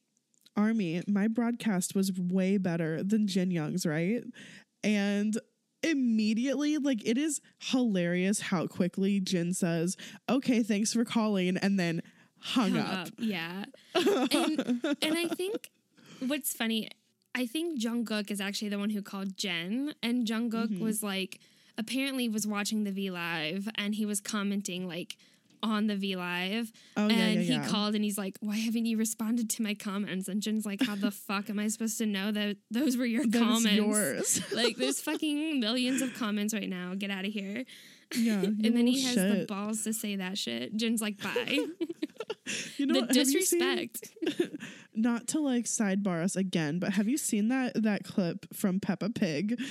Speaker 4: "ARMY, my broadcast was way better than Jin Young's, right?" And immediately, like, it is hilarious how quickly Jin says, okay, thanks for calling, and then hung,
Speaker 5: hung
Speaker 4: up.
Speaker 5: up. Yeah. and, and I think what's funny, I think Jungkook is actually the one who called Jen, and Jungkook mm-hmm. was like, apparently was watching the V Live, and he was commenting like on the V Live,
Speaker 4: oh,
Speaker 5: and
Speaker 4: yeah, yeah,
Speaker 5: he
Speaker 4: yeah.
Speaker 5: called and he's like, why haven't you responded to my comments? And Jin's like, how the fuck am I supposed to know that those were your
Speaker 4: that
Speaker 5: comments?
Speaker 4: Yours.
Speaker 5: Like, there's fucking millions of comments right now. Get out of here.
Speaker 4: Yeah,
Speaker 5: and then he has
Speaker 4: shit.
Speaker 5: the balls to say that shit. Jin's like, bye.
Speaker 4: You know,
Speaker 5: the disrespect.
Speaker 4: Seen, not to like sidebar us again, but have you seen that that clip from Peppa Pig?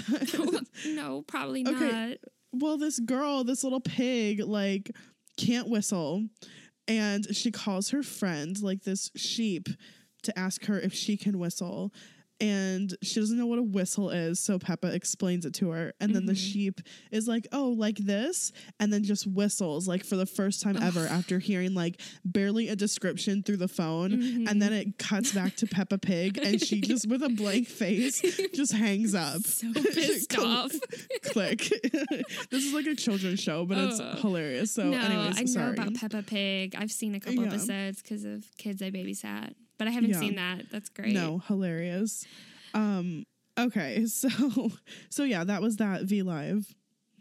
Speaker 5: No, probably
Speaker 4: okay.
Speaker 5: not.
Speaker 4: Well, this girl, this little pig, like can't whistle, and she calls her friend, like this sheep, to ask her if she can whistle. And she doesn't know what a whistle is, so Peppa explains it to her. And then mm-hmm. the sheep is like, oh, like this? And then just whistles, like, for the first time ever after hearing, like, barely a description through the phone. Mm-hmm. And then it cuts back to Peppa Pig, and she just, with a blank face, just hangs up.
Speaker 5: So pissed
Speaker 4: Cl-
Speaker 5: off.
Speaker 4: Click. This is like a children's show, but it's
Speaker 5: uh,
Speaker 4: hilarious. So,
Speaker 5: no,
Speaker 4: anyways,
Speaker 5: I know
Speaker 4: sorry.
Speaker 5: about Peppa Pig. I've seen a couple
Speaker 4: Yeah.
Speaker 5: episodes because of kids I babysat. But I haven't
Speaker 4: Yeah.
Speaker 5: seen that. That's great.
Speaker 4: No, hilarious. Um, okay, so so yeah, that was that V Live.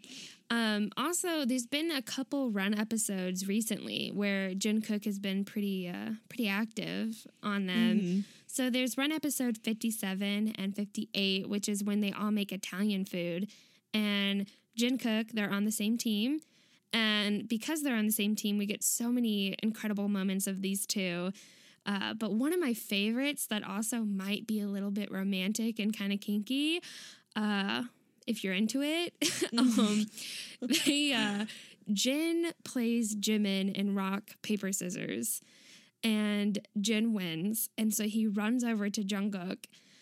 Speaker 5: Um, also, there's been a couple run episodes recently where Jungkook has been pretty uh, pretty active on them. Mm-hmm. So there's run episode fifty-seven and fifty-eight, which is when they all make Italian food. And Jungkook, they're on the same team. And because they're on the same team, we get so many incredible moments of these two. Uh, but one of my favorites that also might be a little bit romantic and kind of kinky, uh, if you're into it, um, they uh, Jin plays Jimin in rock, paper, scissors, and Jin wins. And so he runs over to Jungkook,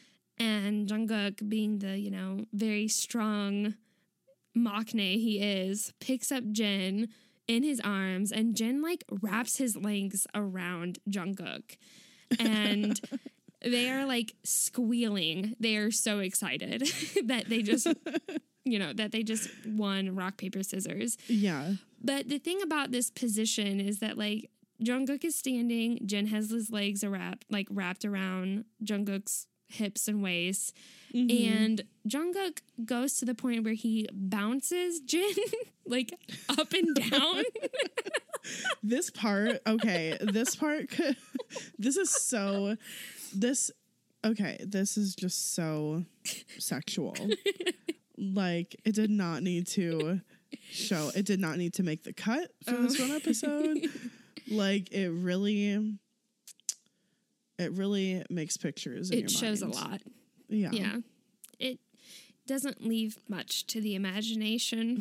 Speaker 5: and Jungkook, being the, you know, very strong maknae he is, picks up Jin in his arms, and Jin like wraps his legs around Jungkook, and they are like squealing. They are so excited that they just, you know, that they just won rock, paper, scissors.
Speaker 4: Yeah.
Speaker 5: But the thing about this position is that like Jungkook is standing, Jin has his legs wrapped, like wrapped around Jungkook's hips and waist. Mm-hmm. And Jungkook goes to the point where he bounces Jin like up and down.
Speaker 4: This part, okay, this part, could, this is so, this, okay, this is just so sexual. Like, it did not need to show, it did not need to make the cut for oh. this one episode. Like, it really, it really makes pictures in
Speaker 5: It
Speaker 4: your
Speaker 5: shows
Speaker 4: mind.
Speaker 5: a lot.
Speaker 4: Yeah.
Speaker 5: Yeah. It doesn't leave much to the imagination.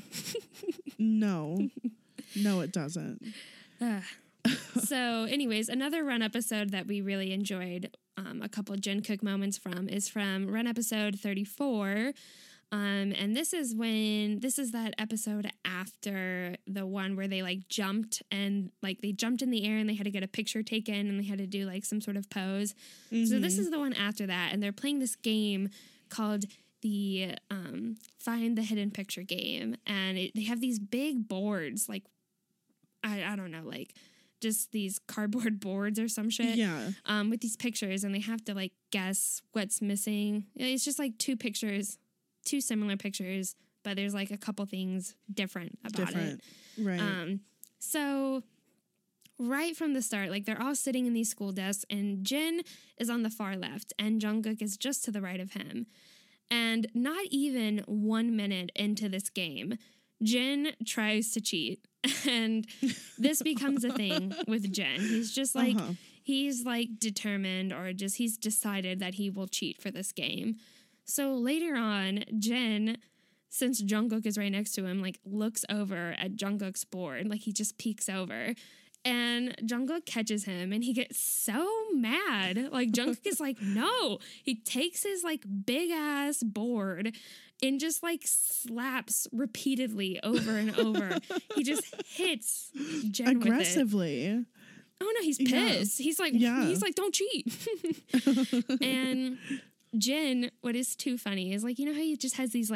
Speaker 4: No. No, it doesn't.
Speaker 5: Uh, so, anyways, another run episode that we really enjoyed um, a couple Jungkook moments from is from run episode thirty-four. Um, and this is when, this is that episode after the one where they like jumped and like they jumped in the air and they had to get a picture taken and they had to do like some sort of pose. Mm-hmm. So this is the one after that. And they're playing this game called the um, Find the Hidden Picture game. And it, they have these big boards, like, I, I don't know, like just these cardboard boards or some shit.
Speaker 4: Yeah.
Speaker 5: Um, with these pictures, and they have to like guess what's missing. It's just like two pictures. Two similar pictures, but there's like a couple things different about
Speaker 4: different.
Speaker 5: it.
Speaker 4: Right.
Speaker 5: Um, so right from the start, like they're all sitting in these school desks, and Jin is on the far left, and Jungkook is just to the right of him. And not even one minute into this game, Jin tries to cheat, and this becomes a thing with Jin. He's just like, uh-huh. he's like determined, or just he's decided that he will cheat for this game. So later on, Jin, since Jungkook is right next to him, like looks over at Jungkook's board, like he just peeks over, and Jungkook catches him, and he gets so mad. Like Jungkook is like, no. He takes his like big ass board and just like slaps repeatedly over and over. He just hits Jin
Speaker 4: aggressively.
Speaker 5: With it. Oh no, he's pissed. Yeah. He's like, yeah. he's like, don't cheat. And Jin, what is too funny is like, you know how he just has these like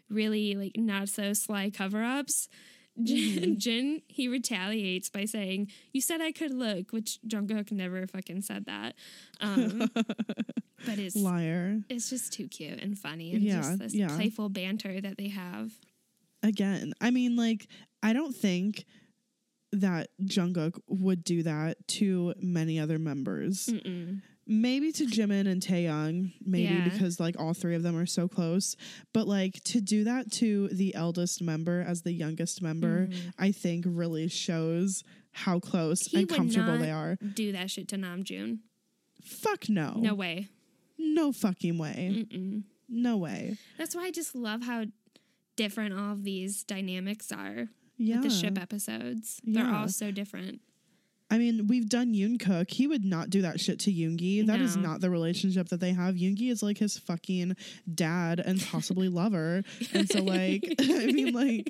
Speaker 5: really like not so sly cover-ups, Jin,
Speaker 4: Mm-hmm.
Speaker 5: Jin, he retaliates by saying, "You said I could look," which Jungkook never fucking said that. Um, but it's
Speaker 4: Liar.
Speaker 5: it's just too cute and funny, and
Speaker 4: Yeah,
Speaker 5: just this
Speaker 4: yeah.
Speaker 5: playful banter that they have.
Speaker 4: Again, I mean, like, I don't think that Jungkook would do that to many other members.
Speaker 5: Mm-mm.
Speaker 4: Maybe to Jimin and Taeyong, maybe
Speaker 5: Yeah.
Speaker 4: because like all three of them are so close. But like to do that to the eldest member as the youngest member, I think really shows how close
Speaker 5: He
Speaker 4: and
Speaker 5: would
Speaker 4: comfortable
Speaker 5: not
Speaker 4: they are.
Speaker 5: do that shit to Namjoon.
Speaker 4: Fuck no.
Speaker 5: No way.
Speaker 4: No fucking way.
Speaker 5: Mm-mm.
Speaker 4: No way.
Speaker 5: That's why I just love how different all of these dynamics are
Speaker 4: Yeah.
Speaker 5: with the ship episodes. They're
Speaker 4: Yeah.
Speaker 5: all so different.
Speaker 4: I mean, we've done Yoonkook. He would not do that shit to Yoongi. That is
Speaker 5: No.
Speaker 4: not the relationship that they have. Yoongi is like his fucking dad and possibly lover. And so, like, I mean, like,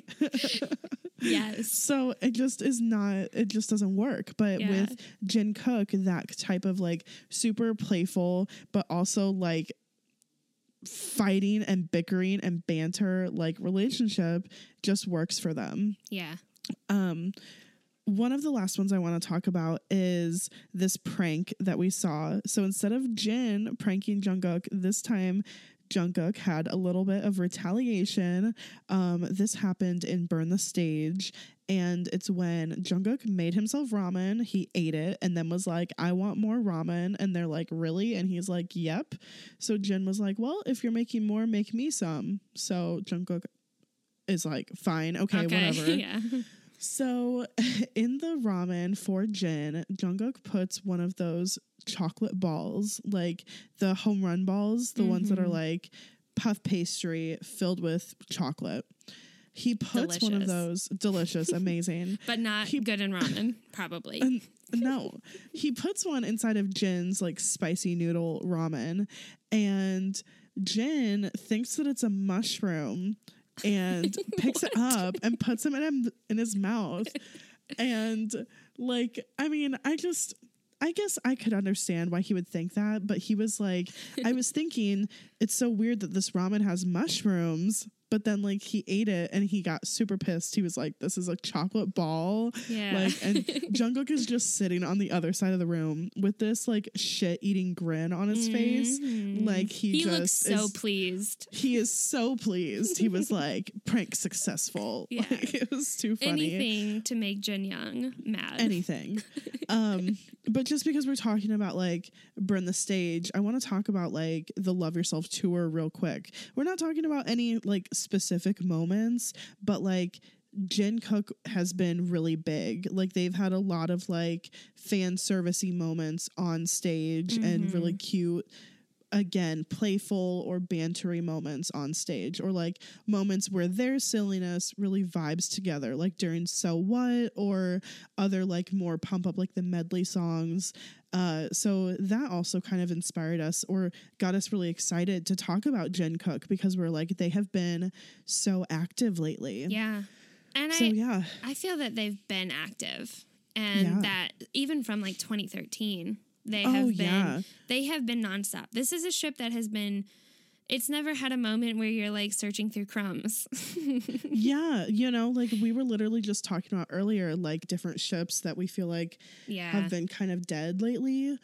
Speaker 5: Yes.
Speaker 4: so it just is not, it just doesn't work. But
Speaker 5: Yeah.
Speaker 4: with Jin Cook, that type of like super playful, but also like fighting and bickering and banter like relationship just works for them.
Speaker 5: Yeah.
Speaker 4: Um, one of the last ones I want to talk about is this prank that we saw. So instead of Jin pranking Jungkook, this time Jungkook had a little bit of retaliation. Um, this happened in Burn the Stage, and it's when Jungkook made himself ramen, he ate it, and then was like, I want more ramen. And they're like, really? And he's like, yep. So Jin was like, well, if you're making more, make me some. So Jungkook is like, fine, okay,
Speaker 5: Okay.
Speaker 4: whatever.
Speaker 5: Yeah.
Speaker 4: So in the ramen for Jin, Jungkook puts one of those chocolate balls, like the home run balls, the ones that are like puff pastry filled with chocolate. He puts one of
Speaker 5: Delicious.
Speaker 4: those, delicious, amazing.
Speaker 5: But not
Speaker 4: He-
Speaker 5: good in ramen, probably.
Speaker 4: And no, he puts one inside of Jin's like spicy noodle ramen, and Jin thinks that it's a mushroom and picks it up and puts them in him in his mouth. And like, I mean, I just I guess I could understand why he would think that, but he was like, I was thinking it's so weird that this ramen has mushrooms. But then, like, he ate it and he got super pissed. He was like, this is a chocolate ball.
Speaker 5: Yeah.
Speaker 4: Like, and Jungkook is just sitting on the other side of the room with this, like, shit-eating grin on his face. Like, he,
Speaker 5: He
Speaker 4: just
Speaker 5: looks so
Speaker 4: is,
Speaker 5: pleased.
Speaker 4: He is so pleased. He was like, prank successful.
Speaker 5: Yeah.
Speaker 4: Like, it was too funny.
Speaker 5: Anything to make Jin Young mad.
Speaker 4: Anything. um, but just because we're talking about, like, Burn the Stage, I want to talk about, like, the Love Yourself tour real quick. We're not talking about any, like, specific moments, but like Jin Cook has been really big. Like they've had a lot of like fan servicey moments on stage and really cute, again, playful or bantery moments on stage, or like moments where their silliness really vibes together, like during So What or other like more pump up like the medley songs. Uh, so that also kind of inspired us or got us really excited to talk about Jin Cook because we're like, they have been so active lately.
Speaker 5: Yeah. And
Speaker 4: So
Speaker 5: I,
Speaker 4: yeah,
Speaker 5: I feel that they've been active, and
Speaker 4: Yeah.
Speaker 5: that even from like twenty thirteen, they
Speaker 4: Oh,
Speaker 5: have been
Speaker 4: yeah.
Speaker 5: they have been nonstop. This is a ship that has been. It's never had a moment where you're like searching through crumbs.
Speaker 4: yeah, you know, like we were literally just talking about earlier, like different ships that we feel like
Speaker 5: Yeah.
Speaker 4: have been kind of dead lately.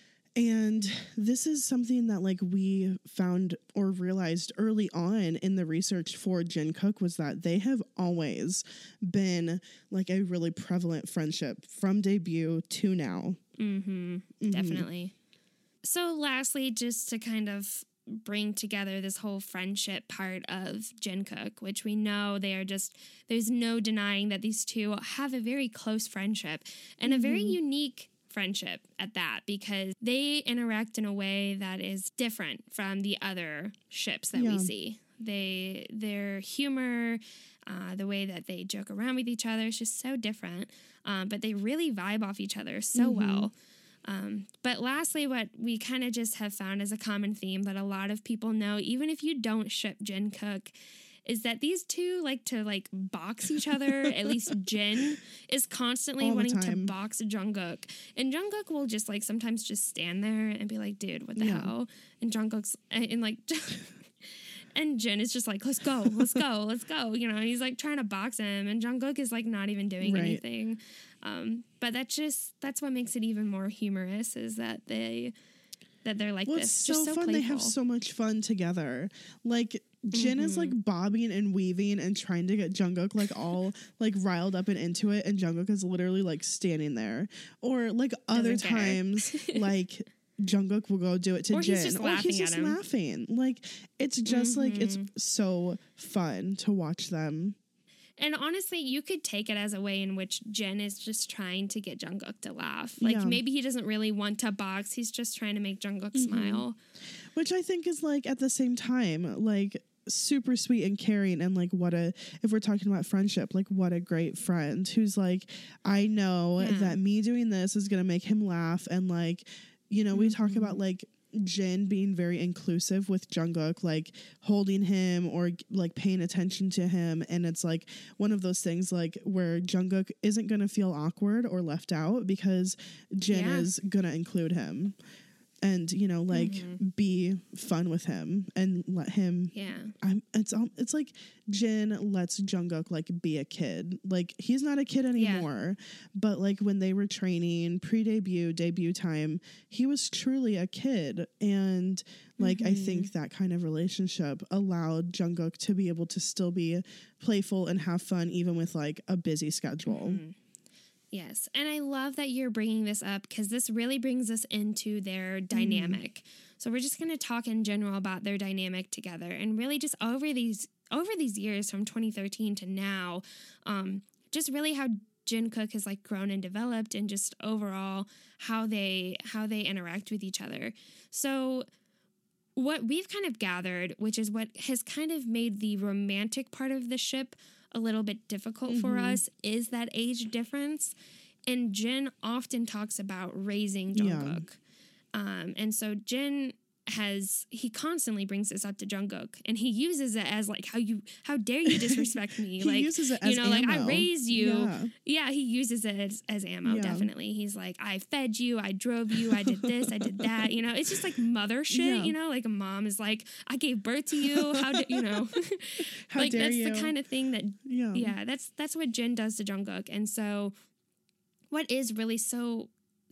Speaker 4: And this is something that like we found or realized early on in the research for Jin Cook was that they have always been like a really prevalent friendship from debut to now.
Speaker 5: Mm-hmm. Definitely. So lastly, just to kind of bring together this whole friendship part of Jin Cook, which we know they are just, there's no denying that these two have a very close friendship and a very unique friendship at that, because they interact in a way that is different from the other ships that
Speaker 4: Yeah.
Speaker 5: we see. They, their humor, uh, the way that they joke around with each other is just so different, um, but they really vibe off each other so well. Um, but lastly, what we kind of just have found as a common theme that a lot of people know, even if you don't ship Jin Cook, is that these two like to like box each other. At least Jin is constantly
Speaker 4: All the
Speaker 5: wanting to
Speaker 4: time.
Speaker 5: box Jungkook, and Jungkook will just like sometimes just stand there and be like, "Dude, what the
Speaker 4: Yeah.
Speaker 5: hell?" And Jungkook's and like. And Jin is just like, let's go, let's go, let's go. You know, and he's like trying to box him, and Jungkook is like not even doing
Speaker 4: Right.
Speaker 5: anything. Um, but that's just that's what makes it even more humorous is that they that they're like
Speaker 4: Well,
Speaker 5: this.
Speaker 4: it's so,
Speaker 5: just so
Speaker 4: fun.
Speaker 5: playful.
Speaker 4: They have so much fun together. Like Jin is like bobbing and weaving and trying to get Jungkook like all like riled up and into it, and Jungkook is literally like standing there. Or like other
Speaker 5: Doesn't care.
Speaker 4: times, like Jungkook will go do it to
Speaker 5: Or
Speaker 4: Jin,
Speaker 5: he's just
Speaker 4: or
Speaker 5: laughing
Speaker 4: he's
Speaker 5: at
Speaker 4: just
Speaker 5: him.
Speaker 4: laughing. Like it's just like it's so fun to watch them.
Speaker 5: And honestly, you could take it as a way in which Jin is just trying to get Jungkook to laugh. Like
Speaker 4: Yeah.
Speaker 5: maybe he doesn't really want to box. He's just trying to make Jungkook smile.
Speaker 4: Which I think is like at the same time like super sweet and caring, and like what a, if we're talking about friendship, like what a great friend who's like, I know
Speaker 5: Yeah.
Speaker 4: that me doing this is gonna make him laugh, and like, you know, we talk about like Jin being very inclusive with Jungkook, like holding him or like paying attention to him, and it's like one of those things like where Jungkook isn't gonna feel awkward or left out because Jin
Speaker 5: Yeah.
Speaker 4: is gonna include him. And you know, like be fun with him and let him.
Speaker 5: Yeah.
Speaker 4: I'm. It's um. It's like Jin lets Jungkook like be a kid. Like he's not a kid anymore, but like when they were training pre-debut, debut time, he was truly a kid. And like I think that kind of relationship allowed Jungkook to be able to still be playful and have fun even with like a busy schedule.
Speaker 5: Yes. And I love that you're bringing this up because this really brings us into their dynamic. So we're just going to talk in general about their dynamic together, and really just over these over these years from twenty thirteen to now, um, just really how Jungkook has like grown and developed, and just overall how they how they interact with each other. So what we've kind of gathered, which is what has kind of made the romantic part of the ship a little bit difficult for us, is that age difference. And Jin often talks about raising
Speaker 4: Yeah.
Speaker 5: Jungkook. Um, and so Jin has, he constantly brings this up to Jungkook, and he uses it as like, how you, how dare you disrespect me?
Speaker 4: He
Speaker 5: like,
Speaker 4: uses it
Speaker 5: you
Speaker 4: as
Speaker 5: know, like I
Speaker 4: ammo.
Speaker 5: raised you.
Speaker 4: Yeah.
Speaker 5: Yeah, he uses it as, as ammo,
Speaker 4: Yeah.
Speaker 5: definitely. He's like, I fed you, I drove you, I did this, I did that. You know, it's just like mother shit,
Speaker 4: Yeah.
Speaker 5: you know, like a mom is like, I gave birth to you. How do you know?
Speaker 4: How
Speaker 5: like
Speaker 4: dare
Speaker 5: that's
Speaker 4: you?
Speaker 5: the kind of thing that
Speaker 4: Yeah.
Speaker 5: yeah, that's that's what Jin does to Jungkook. And so what is really so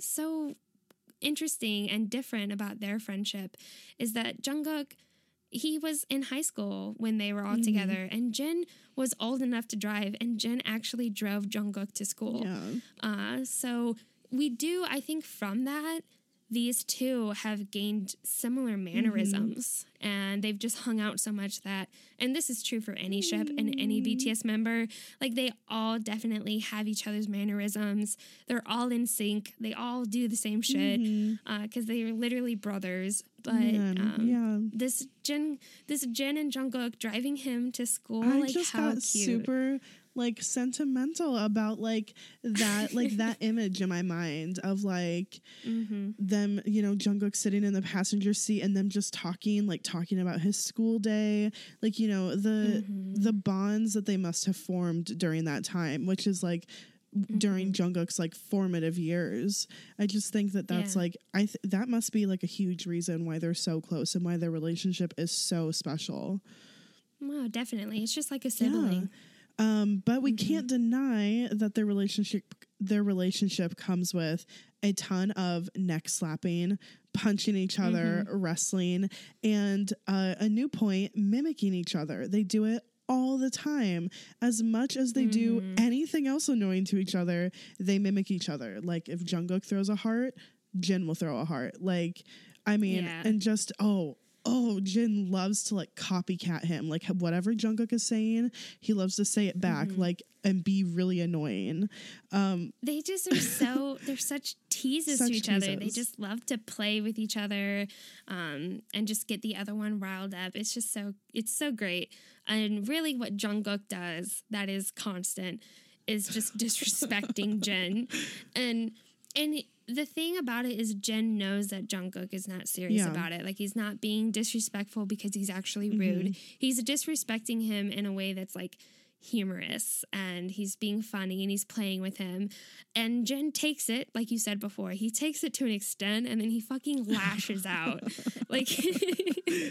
Speaker 5: so interesting and different about their friendship is that Jungkook, he was in high school when they were all
Speaker 4: Mm-hmm.
Speaker 5: together, and Jin was old enough to drive, and Jin actually drove Jungkook to school.
Speaker 4: Yeah.
Speaker 5: Uh, so we do, I think from that, these two have gained similar mannerisms, and they've just hung out so much that, and this is true for any ship and any B T S member, like they all definitely have each other's mannerisms. They're all in sync. They all do the same shit because they are literally brothers. But
Speaker 4: Man,
Speaker 5: um,
Speaker 4: yeah.
Speaker 5: this Jin, this Jin and Jungkook driving him to school,
Speaker 4: I
Speaker 5: like
Speaker 4: just
Speaker 5: how
Speaker 4: got
Speaker 5: cute.
Speaker 4: super like sentimental about like that like that image in my mind of like
Speaker 5: Mm-hmm.
Speaker 4: them, you know, Jungkook sitting in the passenger seat and them just talking, like talking about his school day, like, you know, the
Speaker 5: Mm-hmm.
Speaker 4: the bonds that they must have formed during that time, which is like during Jungkook's like formative years. I just think that that's
Speaker 5: Yeah.
Speaker 4: like I th- that must be like a huge reason why they're so close and why their relationship is so special.
Speaker 5: Wow, definitely. It's just like a sibling.
Speaker 4: Um, but we
Speaker 5: Mm-hmm.
Speaker 4: can't deny that their relationship their relationship comes with a ton of neck slapping, punching each other,
Speaker 5: Mm-hmm.
Speaker 4: wrestling, and uh, a new point, mimicking each other. They do it all the time. As much as they do
Speaker 5: Mm-hmm.
Speaker 4: anything else annoying to each other, they mimic each other. Like if Jungkook throws a heart, Jin will throw a heart. Like, I mean,
Speaker 5: Yeah.
Speaker 4: and just, oh, Oh, Jin loves to like copycat him. Like whatever Jungkook is saying, he loves to say it back,
Speaker 5: Mm-hmm.
Speaker 4: like and be really annoying. Um,
Speaker 5: They just are so, they're such teases
Speaker 4: Such
Speaker 5: to each other. They
Speaker 4: teases.
Speaker 5: just love to play with each other um, and just get the other one riled up. It's just so, it's so great. And really what Jungkook does that is constant is just disrespecting Jin. And, and the thing about it is Jin knows that Jungkook is not serious
Speaker 4: Yeah.
Speaker 5: about it. Like he's not being disrespectful because he's actually rude. He's disrespecting him in a way that's like humorous, and he's being funny and he's playing with him. And Jin takes it, like you said before, he takes it to an extent and then he fucking lashes out. Like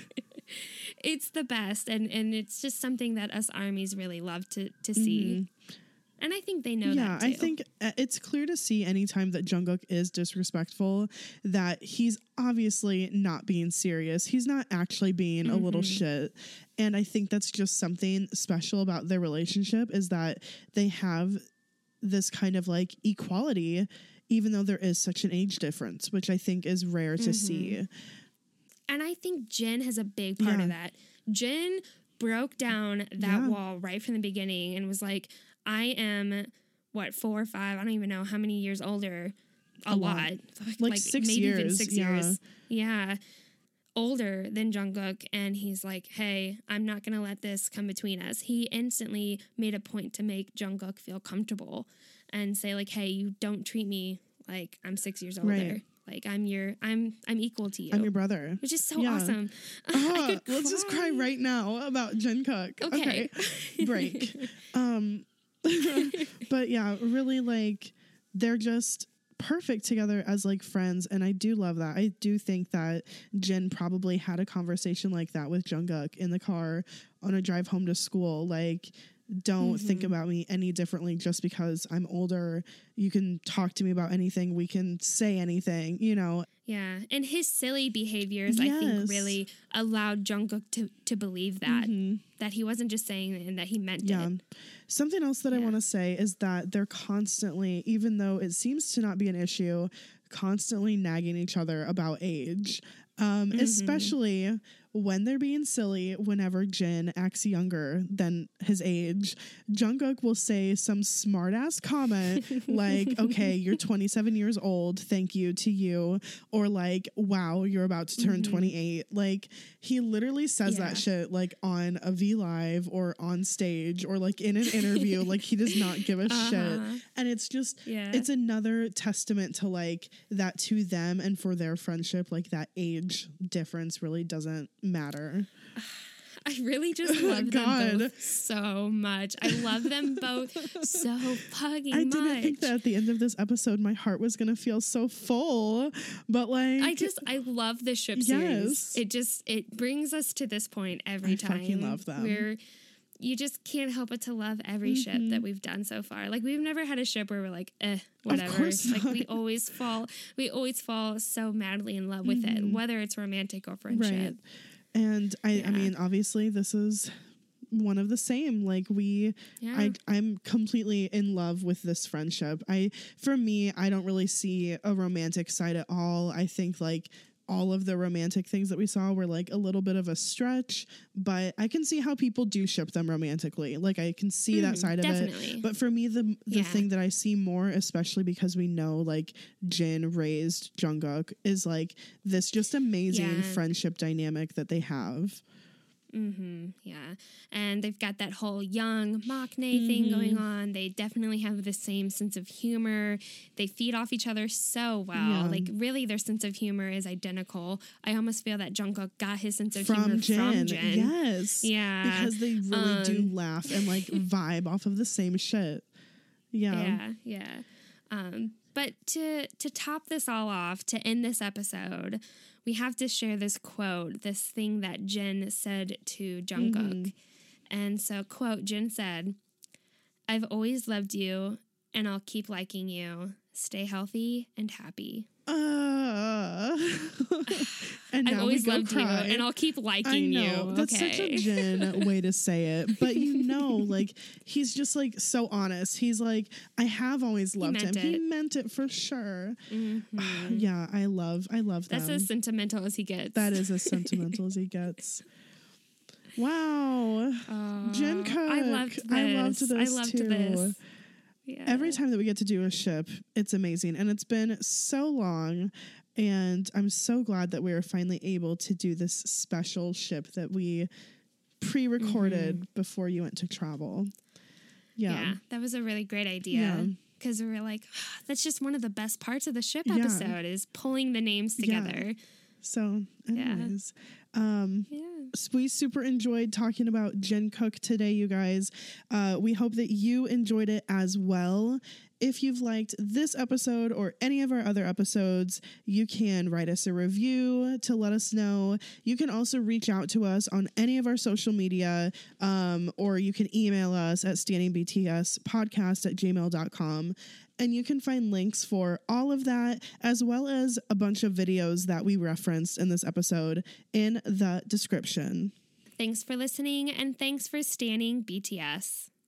Speaker 5: It's the best, and and it's just something that us armies really love to to see. Mm-hmm. And I think they know
Speaker 4: yeah,
Speaker 5: that too.
Speaker 4: I think it's clear to see anytime that Jungkook is disrespectful that he's obviously not being serious. He's not actually being mm-hmm. a little shit. And I think that's just something special about their relationship, is that they have this kind of like equality, even though there is such an age difference, which I think is rare to mm-hmm. see.
Speaker 5: And I think Jin has a big part
Speaker 4: yeah.
Speaker 5: of that. Jin broke down that
Speaker 4: yeah.
Speaker 5: wall right from the beginning and was like, I am, what, four or five? I don't even know how many years older. A, a lot. lot.
Speaker 4: Like, like six
Speaker 5: maybe
Speaker 4: years.
Speaker 5: even six
Speaker 4: yeah.
Speaker 5: years. Yeah. Older than Jungkook. And he's like, hey, I'm not going to let this come between us. He instantly made a point to make Jungkook feel comfortable and say, like, hey, you don't treat me like I'm six years older. Right. Like I'm your, I'm, I'm equal to you.
Speaker 4: I'm your brother,
Speaker 5: which is so
Speaker 4: yeah.
Speaker 5: awesome.
Speaker 4: Uh, let's just cry right now about Jungkook.
Speaker 5: Okay,
Speaker 4: okay. Break. um, but yeah, really, like they're just perfect together as like friends, and I do love that. I do think that Jin probably had a conversation like that with Jungkook in the car on a drive home to school, like. Don't mm-hmm. think about me any differently just because I'm older. You can talk to me about anything. We can say anything, you know.
Speaker 5: Yeah. And his silly behaviors, yes. I think, really allowed Jungkook to, to believe that. Mm-hmm. That he wasn't just saying it and that he meant
Speaker 4: yeah.
Speaker 5: it.
Speaker 4: Something else that
Speaker 5: yeah.
Speaker 4: I want to say is that they're constantly, even though it seems to not be an issue, constantly nagging each other about age. Um, mm-hmm. Especially when they're being silly, whenever Jin acts younger than his age, Jungkook will say some smart ass comment like, okay, you're twenty-seven years old. Thank you to you. Or like, wow, you're about to turn mm-hmm. twenty-eight. Like he literally says yeah. that shit like on a V Live or on stage or like in an interview. Like he does not give a uh-huh. shit. And it's just, yeah. it's another testament to like that to them and for their friendship, like that age difference really doesn't matter.
Speaker 5: I really just love them both so much. I love them both so fucking much.
Speaker 4: I didn't think that at the end of this episode my heart was gonna feel so full, but like
Speaker 5: I just I love the ship
Speaker 4: yes.
Speaker 5: series. It just it brings us to this point every
Speaker 4: I
Speaker 5: time.
Speaker 4: I fucking love them.
Speaker 5: Where you just can't help but to love every mm-hmm. ship that we've done so far. Like we've never had a ship where we're like, eh, whatever.
Speaker 4: Of course not.
Speaker 5: Like we always fall, we always fall so madly in love with mm-hmm. it, whether it's romantic or friendship.
Speaker 4: Right. And I, yeah. I mean, obviously this is one of the same. Like we, yeah. I, I'm completely in love with this friendship. I, for me, I don't really see a romantic side at all. I think like all of the romantic things that we saw were like a little bit of a stretch, but I can see how people do ship them romantically. Like I can see mm, that side
Speaker 5: definitely.
Speaker 4: of it. But for me, the the
Speaker 5: yeah.
Speaker 4: thing that I see more, especially because we know like Jin raised Jungkook, is like this just amazing
Speaker 5: yeah.
Speaker 4: friendship dynamic that they have.
Speaker 5: Mm-hmm. Yeah. And they've got that whole young Maknae mm-hmm. thing going on. They definitely have the same sense of humor. They feed off each other so well. Yeah. Like really their sense of humor is identical. I almost feel that Jungkook got his sense of
Speaker 4: from
Speaker 5: humor
Speaker 4: Jin.
Speaker 5: from Jin.
Speaker 4: Yes.
Speaker 5: Yeah.
Speaker 4: Because they really
Speaker 5: um,
Speaker 4: do laugh and like vibe off of the same shit. Yeah.
Speaker 5: Yeah. Yeah. Um, but to to top this all off, to end this episode, we have to share this quote, this thing that Jin said to Jungkook. Mm-hmm. And so, quote, Jin said, "I've always loved you, and I'll keep liking you. Stay healthy and happy."
Speaker 4: Uh, and
Speaker 5: I've
Speaker 4: now
Speaker 5: always
Speaker 4: we go
Speaker 5: loved
Speaker 4: cry.
Speaker 5: you, and I'll keep liking
Speaker 4: I know.
Speaker 5: you.
Speaker 4: That's
Speaker 5: okay.
Speaker 4: such a Jin way to say it. But you know, like, he's just, like, so honest. He's like, I have always loved him.
Speaker 5: It.
Speaker 4: He meant it for sure.
Speaker 5: Mm-hmm.
Speaker 4: Yeah, I love, I love
Speaker 5: That's
Speaker 4: them.
Speaker 5: as sentimental as he gets.
Speaker 4: That is as sentimental as he gets. Wow.
Speaker 5: Uh,
Speaker 4: Jungkook.
Speaker 5: I loved this.
Speaker 4: I loved this
Speaker 5: I loved
Speaker 4: too.
Speaker 5: this. Yeah.
Speaker 4: Every time that we get to do a ship, it's amazing. And it's been so long. And I'm so glad that we were finally able to do this special ship that we pre-recorded mm-hmm. before you went to travel. Yeah.
Speaker 5: Yeah, that was a really great idea. Because yeah. we were like, oh, that's just one of the best parts of the ship
Speaker 4: yeah.
Speaker 5: episode is pulling the names together.
Speaker 4: Yeah. So, anyways,
Speaker 5: yeah.
Speaker 4: um,
Speaker 5: yeah.
Speaker 4: we super enjoyed talking about Jungkook today, you guys. Uh, we hope that you enjoyed it as well. if you've liked this episode or any of our other episodes, you can write us a review to let us know. You can also reach out to us on any of our social media, um, or you can email us at standingbtspodcast at gmail dot com. And you can find links for all of that, as well as a bunch of videos that we referenced in this episode in the description.
Speaker 5: Thanks for listening, and thanks for standing B T S.